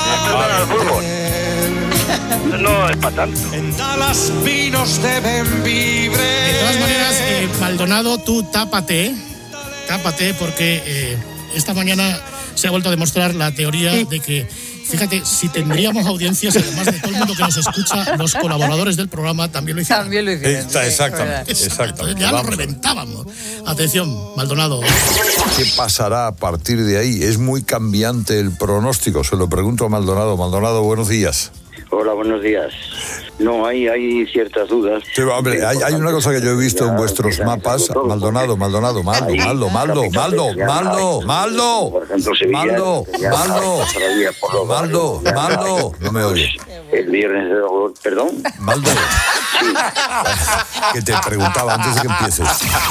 no es para tanto. En Dallas vinos de Bembibre. De todas maneras, Maldonado, tú tápate porque esta mañana se ha vuelto a demostrar la teoría de que, fíjate, si tendríamos audiencias, además de todo el mundo que nos escucha, los colaboradores del programa también lo hicieron. Exactamente. Ya lo reventábamos. Atención, Maldonado. ¿Qué pasará a partir de ahí? Es muy cambiante el pronóstico. Se lo pregunto a Maldonado. Maldonado, buenos días. Hola, buenos días. No, hay ciertas dudas. Sí, hombre, hay una cosa que yo he visto en vuestros mapas. Maldonado. Por ejemplo, Sevilla. Maldo. No me oyes. El viernes de... ¿Perdón? Maldo. Sí. Que te preguntaba antes de que empieces.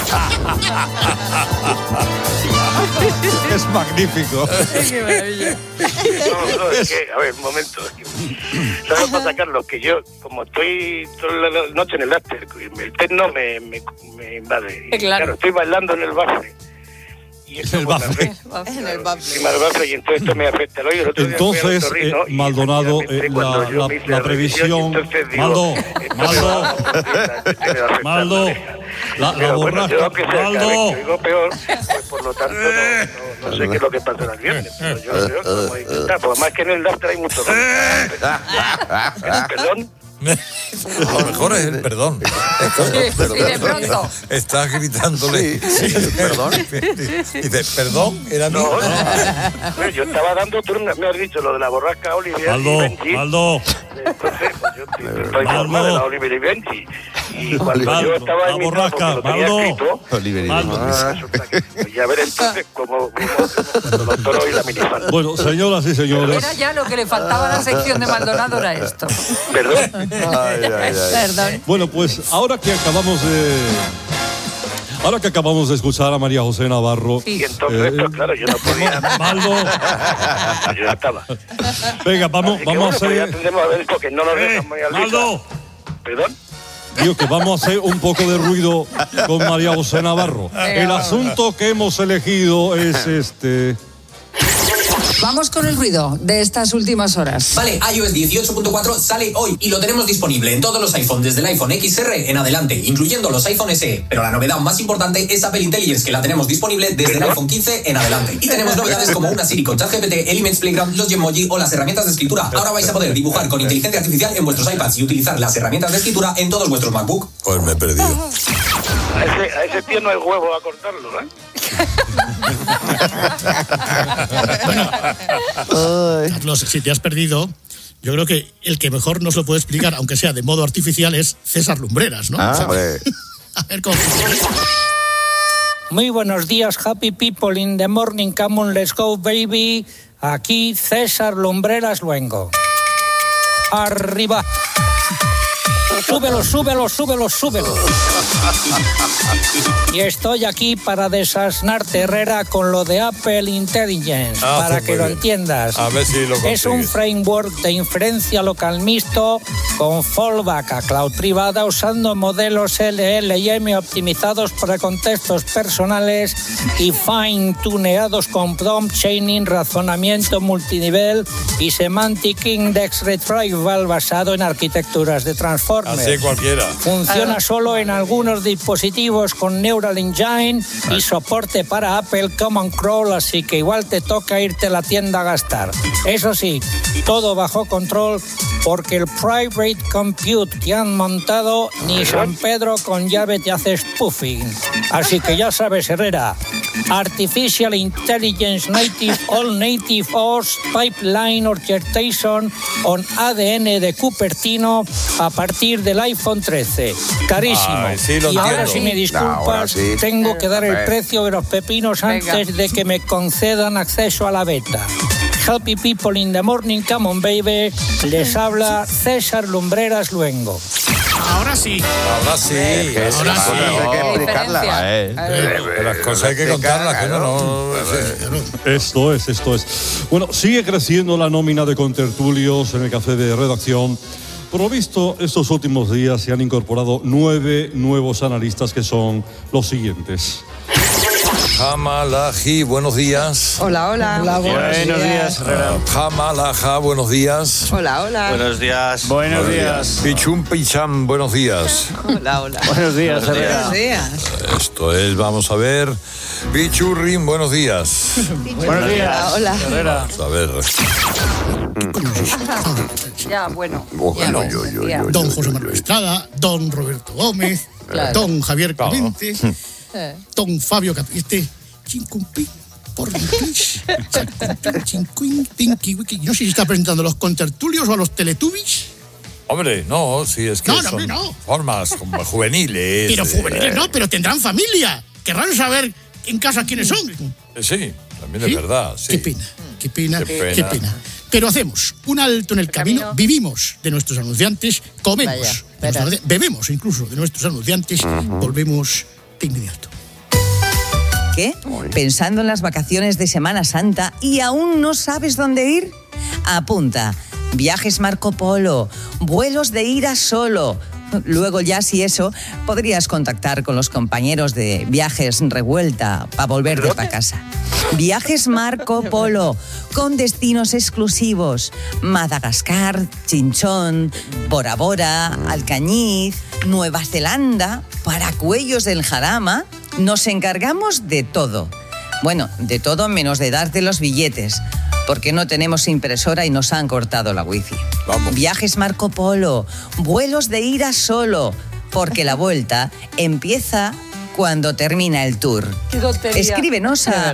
Es magnífico. Qué maravilla. No, es que, a ver, un momento. ¿Sabes qué pasa, Carlos? Que yo, como estoy toda la noche en el after, el techno me invade. Y, claro, estoy bailando en el bafre. Y en el bafre. Y entonces esto me afecta el oído. Entonces, Maldonado, la previsión... Maldo. Pero bueno, yo aunque sea cada vez que oigo peor, pues por lo tanto no sé qué es lo que pasará el viernes. Pero yo creo que vamos a intentar. Pues más que en el lastre hay mucho. Perdón. A lo mejor es el perdón. Y de pronto. Estás gritándole. Perdón. Dice, perdón, era mío. No. Yo estaba dando turno, me has dicho lo de la borrasca Oliver y Benji. Maldo. Entonces, pues yo estoy informado de la Oliver y Benji. Y cuando yo estaba en mi borrasca, escrito, Oliver y Benji. Y a ver entonces cómo doctor hoy la minifalda. Bueno, señoras y señores. Era ya lo que le faltaba a la sección de Maldonado, era esto. Perdón. Perdón. Bueno, pues ahora que acabamos de escuchar a María José Navarro. Sí, entonces, claro, yo no podía. Maldo. Yo ya estaba. Venga, vamos a hacer. Ya tendremos a ver porque no nos dejan muy al Maldo. ¿Perdón? Digo que vamos a hacer un poco de ruido con María José Navarro. El asunto que hemos elegido es este. Vamos con el ruido de estas últimas horas. Vale, iOS 18.4 sale hoy y lo tenemos disponible en todos los iPhones desde el iPhone XR en adelante, incluyendo los iPhone SE. Pero la novedad más importante es Apple Intelligence, que la tenemos disponible desde el iPhone 15 en adelante. Y tenemos novedades como una Siri con ChatGPT, el Image Playground, los Gemoji o las herramientas de escritura. Ahora vais a poder dibujar con inteligencia artificial en vuestros iPads y utilizar las herramientas de escritura en todos vuestros MacBook. Pues me he perdido. A ese tío no hay huevo a cortarlo, ¿eh? Carlos, si te has perdido, yo creo que el que mejor nos lo puede explicar, aunque sea de modo artificial, es César Lumbreras, ¿no? A ver cómo. Muy buenos días, happy people in the morning, come on, let's go, baby. Aquí César Lumbreras Luengo. Arriba. Súbelo, súbelo, súbelo, súbelo. Y estoy aquí para desasnarte, Herrera, con lo de Apple Intelligence, para que lo entiendas. A ver si lo consigues. Es un framework de inferencia local mixto con fallback a cloud privada usando modelos LLM optimizados para contextos personales y fine-tuneados con prompt chaining, razonamiento multinivel y semantic index retrieval basado en arquitecturas de transformers. Así cualquiera. Funciona solo en algunos dispositivos con Neural Engine y soporte para Apple Common Crawl, así que igual te toca irte a la tienda a gastar. Eso sí, todo bajo control porque el private compute que han montado ni San Pedro con llave te hace spoofing. Así que ya sabes, Herrera, Artificial Intelligence Native All Native OS Pipeline Orchestration on ADN de Cupertino a partir del iPhone 13. Carísimo. Ay, sí, y ahora, si me disculpas, tengo que dar el precio de los pepinos antes de que me concedan acceso a la beta. Happy people in the morning, come on, baby. Les habla César Lumbreras Luengo. Ahora sí. Ahora sí. Ahora sí. Hay que explicarla. Las cosas hay que contarlas, que no. Esto es. Bueno, sigue creciendo la nómina de contertulios en el café de redacción. Por lo visto, estos últimos días se han incorporado 9 nuevos analistas que son los siguientes. Jamalaji, buenos días. Hola, hola. Hola, buenos días, Herrera. Jamalaja, buenos días. Hola, hola. Buenos días. Buenos días. Pichum Picham, buenos días. Hola, hola. Buenos días, Herrera. Buenos días. Esto es, vamos a ver. Pichurrin, buenos días. Buenos días. Hola. Herrera. Vamos a ver. Ya, bueno. Don José Manuel Estrada, don Roberto Gómez, don Javier Clemente, don Fabio Capiste, Chincumpi, Porrimpis, no sé si está presentando a los contertulios o a los teletubbies. Hombre, no, sí, es que son formas como juveniles. Pero juveniles no, pero tendrán familia. Querrán saber en casa quiénes son. Sí, también es verdad. Sí. Qué pena. Pero hacemos un alto en el camino, vivimos de nuestros anunciantes, comemos, bebemos incluso de nuestros anunciantes, volvemos de inmediato. ¿Qué? ¿Pensando en las vacaciones de Semana Santa y aún no sabes dónde ir? Apunta. Viajes Marco Polo, vuelos de ida solo, Luego ya si eso, podrías contactar con los compañeros de Viajes Revuelta para volverte para casa. Viajes Marco Polo, con destinos exclusivos. Madagascar, Chinchón, Bora Bora, Alcañiz, Nueva Zelanda, Paracuellos del Jarama. Nos encargamos de todo. Bueno, de todo menos de darte los billetes, porque no tenemos impresora y nos han cortado la wifi. Vamos. Viajes Marco Polo, vuelos de ida solo, porque la vuelta empieza cuando termina el tour. Qué tontería. Escríbenos a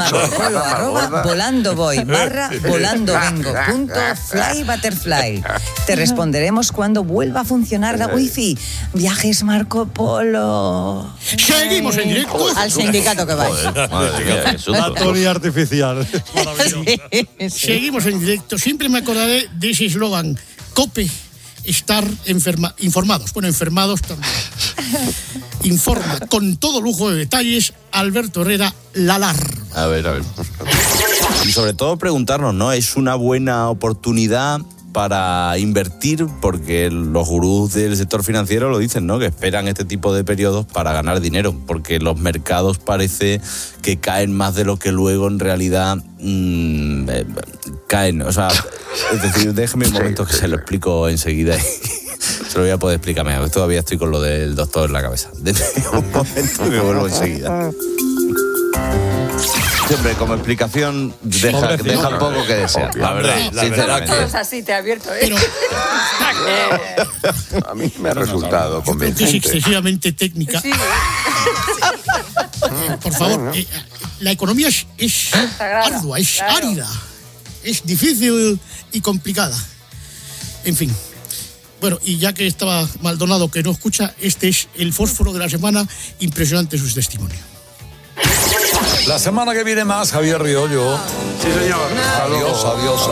marcopolo@volandovoy/volandovengo.flybutterfly. Te responderemos cuando vuelva a funcionar la wifi. Viajes Marco Polo. Seguimos en directo. Al sindicato que vais. La teoría artificial. Seguimos en directo. Siempre me acordaré de ese eslogan: COPE, estar informados. Bueno, enfermados también. Informa con todo lujo de detalles Alberto Herrera, la alarma. A ver. Y sobre todo preguntarnos, ¿no? ¿Es una buena oportunidad para invertir? Porque los gurús del sector financiero lo dicen, ¿no? Que esperan este tipo de periodos para ganar dinero, porque los mercados parece que caen más de lo que luego en realidad caen. O sea, es decir, déjeme un momento que se lo explico enseguida. Se lo voy a poder explicar mejor. Todavía estoy con lo del doctor en la cabeza. Denme un momento que vuelvo enseguida. Siempre como explicación deja un poco que desear. La verdad, sinceramente. Todos así, te advierto, ¿eh? Pero, a mí me ha resultado convincente. Es excesivamente técnica. Sí. Por favor, la economía es ardua, es árida, es difícil y complicada. En fin. Bueno, y ya que estaba Maldonado que no escucha, este es el fósforo de la semana. Impresionante sus testimonios. La semana que viene más, Javier Riollo. Sí, señor. Adiós.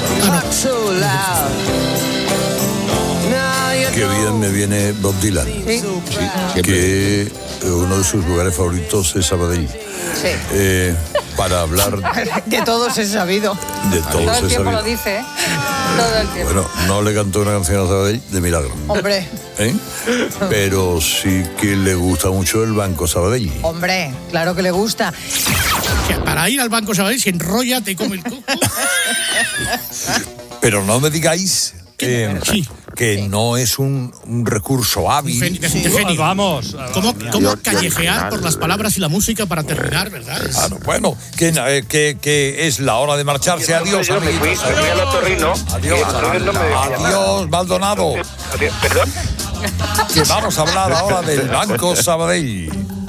Qué bien me viene Bob Dylan. Sí. Que uno de sus lugares favoritos es Sabadell. Sí. Para hablar... De todos he sabido. Todo el tiempo lo dice, ¿eh? Todo el tiempo. Bueno, no le cantó una canción a Sabadell de milagro. Hombre. Pero sí que le gusta mucho el Banco Sabadell. Hombre, claro que le gusta. O sea, para ir al Banco Sabadell se enrolla, te come el coco. Pero no me digáis que no es un recurso hábil. Vamos. ¿Cómo callejear por las palabras y la música para terminar, verdad? Claro, bueno, que es la hora de marcharse. Adiós, amiguitos. Adiós, Maldonado. ¿Perdón? Vamos a hablar ahora del Banco Sabadell.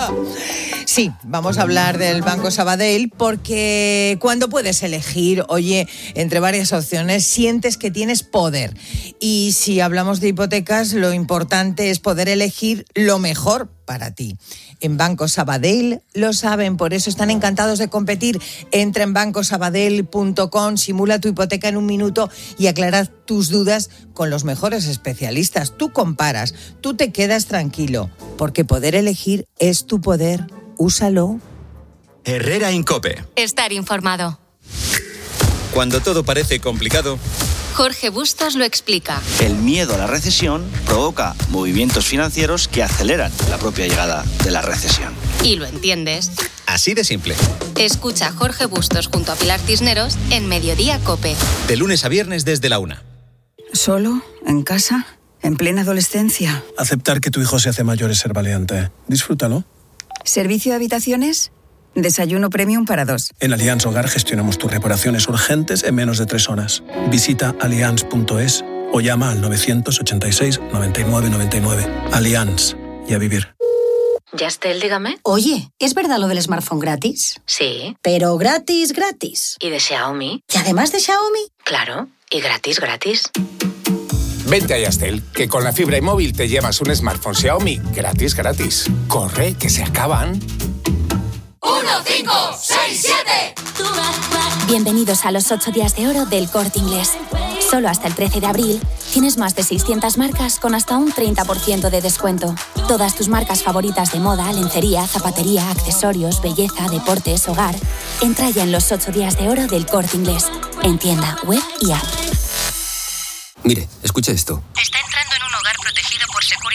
Sí, vamos a hablar del Banco Sabadell porque cuando puedes elegir, oye, entre varias opciones, sientes que tienes poder. Y si hablamos de hipotecas, lo importante es poder elegir lo mejor para ti. En Banco Sabadell lo saben, por eso están encantados de competir. Entra en bancosabadell.com, simula tu hipoteca en un minuto y aclara tus dudas con los mejores especialistas. Tú comparas, tú te quedas tranquilo, porque poder elegir es tu poder. Úsalo. Herrera Incope. Estar informado. Cuando todo parece complicado, Jorge Bustos lo explica. El miedo a la recesión provoca movimientos financieros que aceleran la propia llegada de la recesión. Y lo entiendes. Así de simple. Escucha a Jorge Bustos junto a Pilar Cisneros en Mediodía COPE. De lunes a viernes desde la 1. ¿Solo? ¿En casa? ¿En plena adolescencia? Aceptar que tu hijo se hace mayor es ser valiente. Disfrútalo. ¿Servicio de habitaciones? Desayuno premium para 2. En Allianz Hogar gestionamos tus reparaciones urgentes en menos de 3 horas. Visita allianz.es o llama al 986 99 99. Allianz. Y a vivir. Yastel, dígame. Oye, ¿es verdad lo del smartphone gratis? Sí. Pero gratis, gratis. ¿Y de Xiaomi? ¿Y además de Xiaomi? Claro, y gratis, gratis. Vente a Yastel, que con la fibra y móvil te llevas un smartphone Xiaomi gratis, gratis. Corre, que se acaban. 1, 5, 6, 7. Bienvenidos a los 8 días de oro del Corte Inglés. Solo hasta el 13 de abril tienes más de 600 marcas con hasta un 30% de descuento. Todas tus marcas favoritas de moda, lencería, zapatería, accesorios, belleza, deportes, hogar. Entra ya en los 8 días de oro del Corte Inglés. En tienda, web y app. Mire, escuche esto. Está entrando en un hogar protegido por Securitas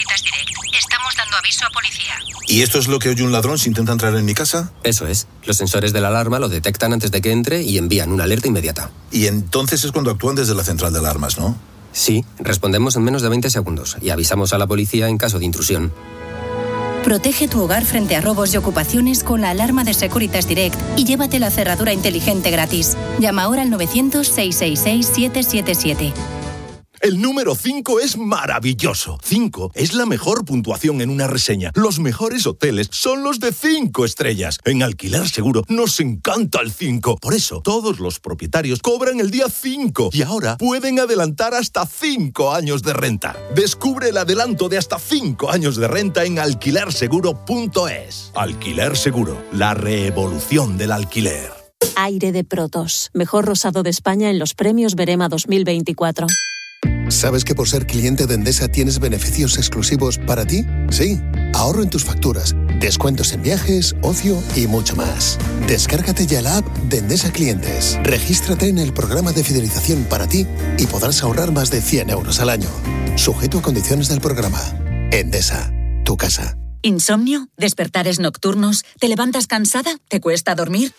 aviso a policía. ¿Y esto es lo que oye un ladrón si intenta entrar en mi casa? Eso es. Los sensores de la alarma lo detectan antes de que entre y envían una alerta inmediata. Y entonces es cuando actúan desde la central de alarmas, ¿no? Sí, respondemos en menos de 20 segundos y avisamos a la policía en caso de intrusión. Protege tu hogar frente a robos y ocupaciones con la alarma de Securitas Direct y llévate la cerradura inteligente gratis. Llama ahora al 900-666-777. El número 5 es maravilloso. 5 es la mejor puntuación en una reseña. Los mejores hoteles son los de 5 estrellas. En Alquiler Seguro nos encanta el 5. Por eso, todos los propietarios cobran el día 5 y ahora pueden adelantar hasta 5 años de renta. Descubre el adelanto de hasta 5 años de renta en alquilerseguro.es. Alquiler Seguro, la revolución del alquiler. Aire de Protos, mejor rosado de España en los premios Berema 2024. ¿Sabes que por ser cliente de Endesa tienes beneficios exclusivos para ti? Sí, ahorro en tus facturas, descuentos en viajes, ocio y mucho más. Descárgate ya la app de Endesa Clientes. Regístrate en el programa de fidelización para ti y podrás ahorrar más de 100 euros al año. Sujeto a condiciones del programa. Endesa, tu casa. ¿Insomnio? ¿Despertares nocturnos? ¿Te levantas cansada? ¿Te cuesta dormir?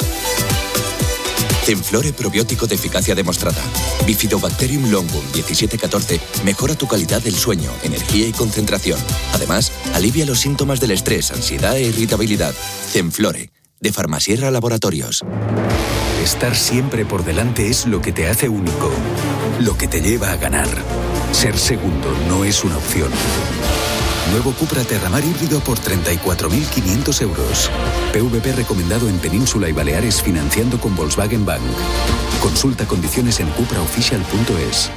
Zenflore probiótico de eficacia demostrada. Bifidobacterium longum 1714 mejora tu calidad del sueño, energía y concentración. Además, alivia los síntomas del estrés, ansiedad e irritabilidad. Zenflore, de Farmasierra Laboratorios. Estar siempre por delante es lo que te hace único, lo que te lleva a ganar. Ser segundo no es una opción. Nuevo Cupra Terramar híbrido por 34.500 euros. PVP recomendado en Península y Baleares financiando con Volkswagen Bank. Consulta condiciones en cupraofficial.es.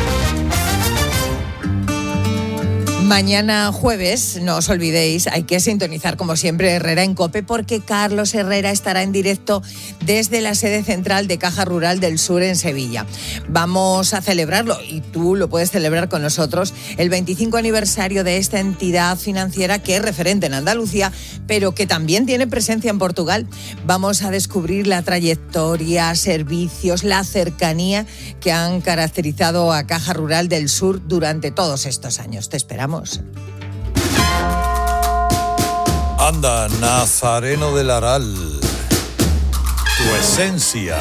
Mañana jueves, no os olvidéis, hay que sintonizar como siempre Herrera en COPE porque Carlos Herrera estará en directo desde la sede central de Caja Rural del Sur en Sevilla. Vamos a celebrarlo y tú lo puedes celebrar con nosotros, el 25 aniversario de esta entidad financiera que es referente en Andalucía, pero que también tiene presencia en Portugal. Vamos a descubrir la trayectoria, servicios, la cercanía que han caracterizado a Caja Rural del Sur durante todos estos años. Te esperamos. Anda, Nazareno del Aral, tu esencia.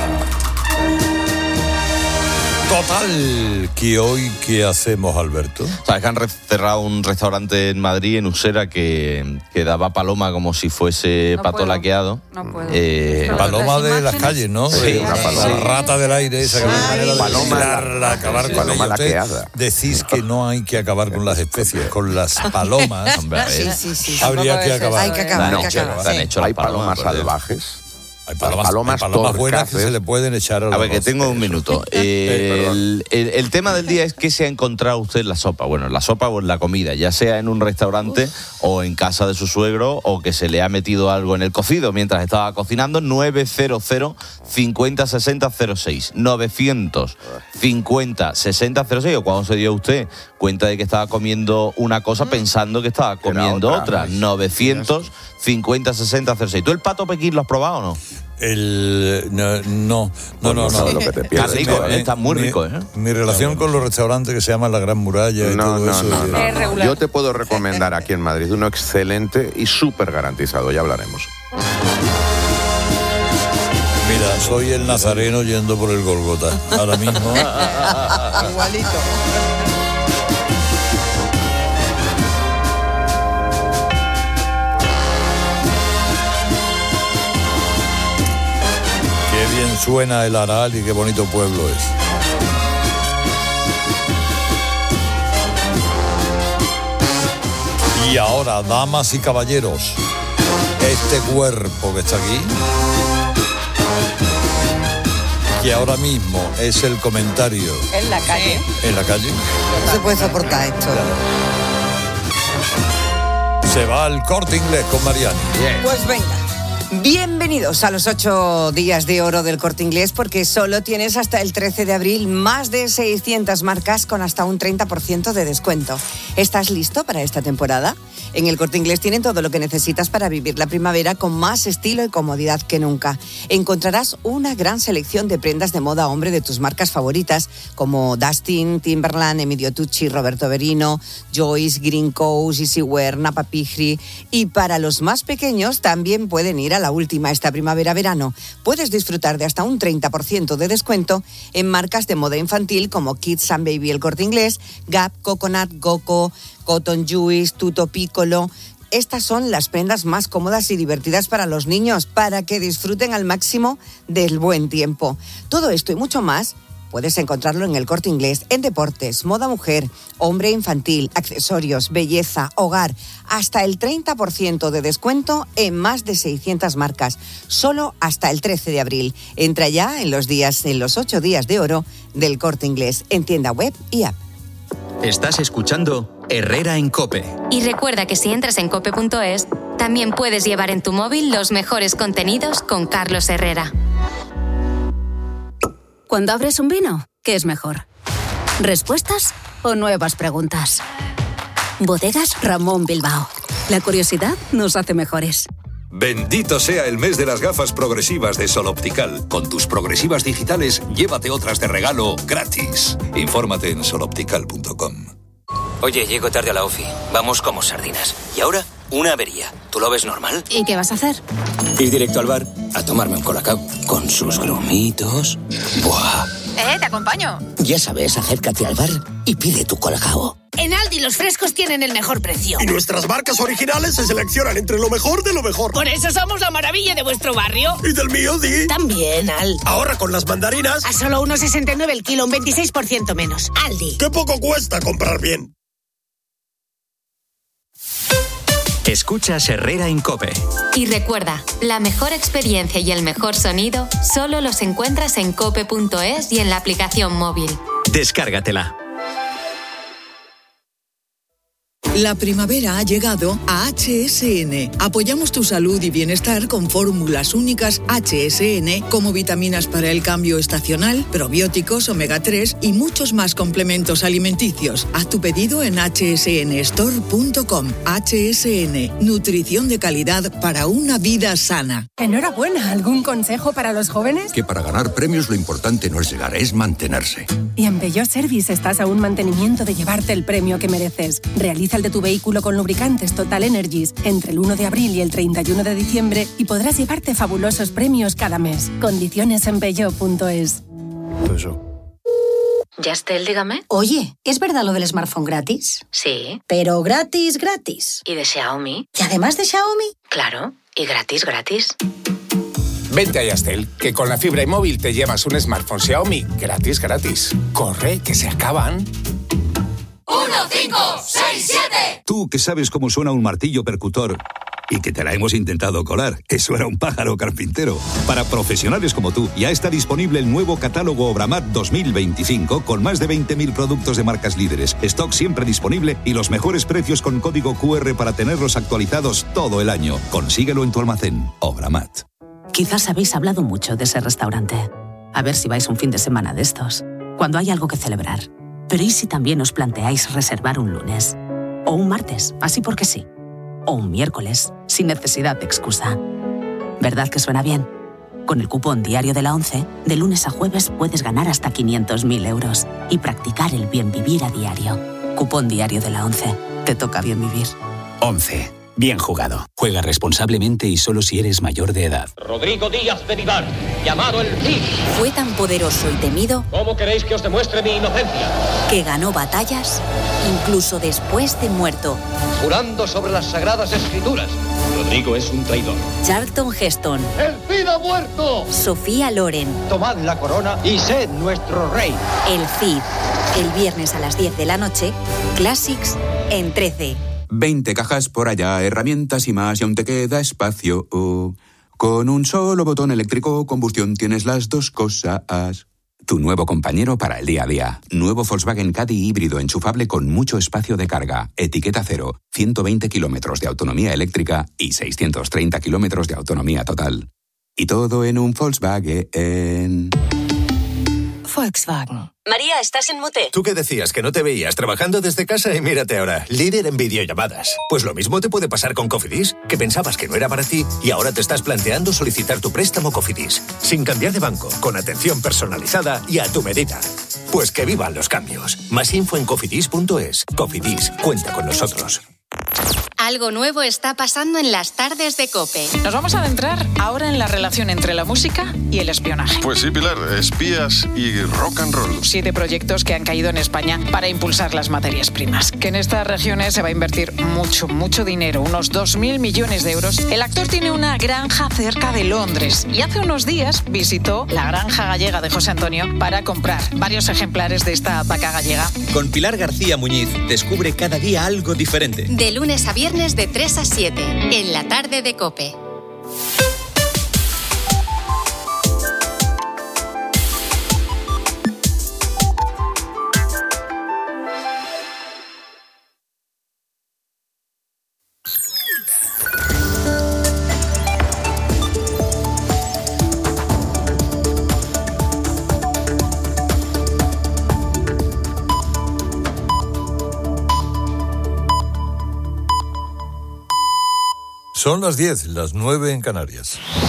Total, que hoy, ¿qué hacemos, Alberto? ¿Sabes que han cerrado un restaurante en Madrid, en Usera, que daba paloma como si fuese pato laqueado? No puedo. Paloma de las calles, ¿no? Sí, una paloma. Rata del aire, esa que no hay manera de paloma, acabar con ella. laqueada. Decís que no hay que acabar con las especies, con las palomas. Hombre, Sí. Habría que acabar. Hay que acabar. Hay palomas salvajes. Hay palomas buenas que se le pueden echar a ver, que tengo un minuto. El tema del día es qué se ha encontrado usted en la sopa. Bueno, en la sopa o en la comida, ya sea en un restaurante o en casa de su suegro, o que se le ha metido algo en el cocido mientras estaba cocinando. 900 50 60 06. 950 60 06. O cuando se dio usted cuenta de que estaba comiendo una cosa pensando que estaba comiendo otra. 900 50 60 06. ¿Tú el pato Pekín lo has probado o no? No. Lo que te pierdes. Está rico, está muy rico. Mi relación con los restaurantes que se llaman La Gran Muralla y todo eso. No. Yo te puedo recomendar aquí en Madrid uno excelente y súper garantizado, ya hablaremos. Mira, soy el nazareno yendo por el Golgota. Ahora mismo. Igualito. Qué bien suena el Aral y qué bonito pueblo es. Y ahora, damas y caballeros, este cuerpo que está aquí, que ahora mismo es el comentario. En la calle. En la calle. No se puede soportar esto. Se va al Corte Inglés con Mariani. Pues venga. Bienvenidos a los 8 días de oro del Corte Inglés, porque solo tienes hasta el 13 de abril más de 600 marcas con hasta un 30% de descuento. ¿Estás listo para esta temporada? En el Corte Inglés tienen todo lo que necesitas para vivir la primavera con más estilo y comodidad que nunca. Encontrarás una gran selección de prendas de moda hombre de tus marcas favoritas, como Dustin, Timberland, Emilio Tucci, Roberto Berino, Joyce, Green Coast, Easywear, Napa Pigri. Y para los más pequeños también pueden ir a la última esta primavera-verano. Puedes disfrutar de hasta un 30% de descuento en marcas de moda infantil como Kids and Baby El Corte Inglés, Gap, Coconut, Goco, Cotton Juice, Tutto Piccolo. Estas son las prendas más cómodas y divertidas para los niños, para que disfruten al máximo del buen tiempo. Todo esto y mucho más puedes encontrarlo en el Corte Inglés, en deportes, moda mujer, hombre infantil, accesorios, belleza, hogar. Hasta el 30% de descuento en más de 600 marcas. Solo hasta el 13 de abril. Entra ya en los 8 días de oro del Corte Inglés, en tienda web y app. Estás escuchando Herrera en COPE. Y recuerda que si entras en cope.es, también puedes llevar en tu móvil los mejores contenidos con Carlos Herrera. Cuando abres un vino, ¿qué es mejor? ¿Respuestas o nuevas preguntas? Bodegas Ramón Bilbao. La curiosidad nos hace mejores. Bendito sea el mes de las gafas progresivas de Sol Optical. Con tus progresivas digitales, llévate otras de regalo gratis. Infórmate en soloptical.com. Oye, llego tarde a la ofi. Vamos como sardinas. ¿Y ahora? Una avería. ¿Tú lo ves normal? ¿Y qué vas a hacer? Ir directo al bar a tomarme un colacao. Con sus grumitos. ¡Buah! Te acompaño. Ya sabes, acércate al bar y pide tu colacao. En Aldi los frescos tienen el mejor precio. Y nuestras marcas originales se seleccionan entre lo mejor de lo mejor. Por eso somos la maravilla de vuestro barrio. Y del mío, Di. También, Al. Ahorra con las mandarinas. A solo 1,69 el kilo, un 26% menos. Aldi. ¡Qué poco cuesta comprar bien! Escuchas Herrera en COPE. Y recuerda, la mejor experiencia y el mejor sonido solo los encuentras en cope.es y en la aplicación móvil. Descárgatela. La primavera ha llegado a HSN. Apoyamos tu salud y bienestar con fórmulas únicas HSN, como vitaminas para el cambio estacional, probióticos, omega 3 y muchos más complementos alimenticios. Haz tu pedido en hsnstore.com. HSN, nutrición de calidad para una vida sana. Enhorabuena, ¿algún consejo para los jóvenes? Que para ganar premios lo importante no es llegar, es mantenerse. Y en Peugeot Service estás a un mantenimiento de llevarte el premio que mereces. Realiza el de tu vehículo con lubricantes Total Energies entre el 1 de abril y el 31 de diciembre y podrás llevarte fabulosos premios cada mes. Condiciones en peugeot.es. Yastel, dígame. Oye, ¿es verdad lo del smartphone gratis? Sí. Pero gratis, gratis. ¿Y de Xiaomi? ¿Y además de Xiaomi? Claro, y gratis, gratis. Vente a Yastel, que con la fibra y móvil te llevas un smartphone Xiaomi gratis, gratis. Corre, que se acaban. 1, 5, 6, 7. Tú que sabes cómo suena un martillo percutor y que te la hemos intentado colar, eso era un pájaro carpintero. Para profesionales como tú, ya está disponible el nuevo catálogo Obramat 2025 con más de 20.000 productos de marcas líderes, stock siempre disponible y los mejores precios con código QR para tenerlos actualizados todo el año. Consíguelo en tu almacén. Obramat. Quizás habéis hablado mucho de ese restaurante. A ver si vais un fin de semana de estos, cuando hay algo que celebrar. Pero ¿y si también os planteáis reservar un lunes? O un martes, así porque sí. O un miércoles, sin necesidad de excusa. ¿Verdad que suena bien? Con el cupón diario de la ONCE, de lunes a jueves puedes ganar hasta 500.000 euros y practicar el bien vivir a diario. Cupón diario de la ONCE. Te toca bien vivir. 11. Bien jugado. Juega responsablemente y solo si eres mayor de edad. Rodrigo Díaz de Vivar, llamado el Cid. Fue tan poderoso y temido. ¿Cómo queréis que os demuestre mi inocencia? Que ganó batallas incluso después de muerto. Jurando sobre las sagradas escrituras. Rodrigo es un traidor. Charlton Heston. ¡El Cid ha muerto! Sofía Loren. Tomad la corona y sed nuestro rey. El Cid. El viernes a las 10 de la noche. Classics en 13. 20 cajas por allá, herramientas y más, y aún te queda espacio. Con un solo botón eléctrico combustión tienes las dos cosas. Tu nuevo compañero para el día a día. Nuevo Volkswagen Caddy híbrido enchufable con mucho espacio de carga. Etiqueta cero. 120 kilómetros de autonomía eléctrica y 630 kilómetros de autonomía total. Y todo en un Volkswagen. Volkswagen. María, estás en mute. ¿Tú qué decías? Que no te veías trabajando desde casa y mírate ahora, líder en videollamadas. Pues lo mismo te puede pasar con Cofidis, que pensabas que no era para ti y ahora te estás planteando solicitar tu préstamo Cofidis, sin cambiar de banco, con atención personalizada y a tu medida. Pues que vivan los cambios. Más info en cofidis.es. Cofidis, cuenta con nosotros. Algo nuevo está pasando en las tardes de COPE. Nos vamos a adentrar ahora en la relación entre la música y el espionaje. Pues sí, Pilar, espías y rock and roll. 7 proyectos que han caído en España para impulsar las materias primas. Que en estas regiones se va a invertir mucho dinero, unos 2.000 millones de euros. El actor tiene una granja cerca de Londres y hace unos días visitó la granja gallega de José Antonio para comprar varios ejemplares de esta vaca gallega. Con Pilar García Muñiz, descubre cada día algo diferente. De lunes a viernes de 3 a 7, en la tarde de COPE. Son las 10, las 9 en Canarias.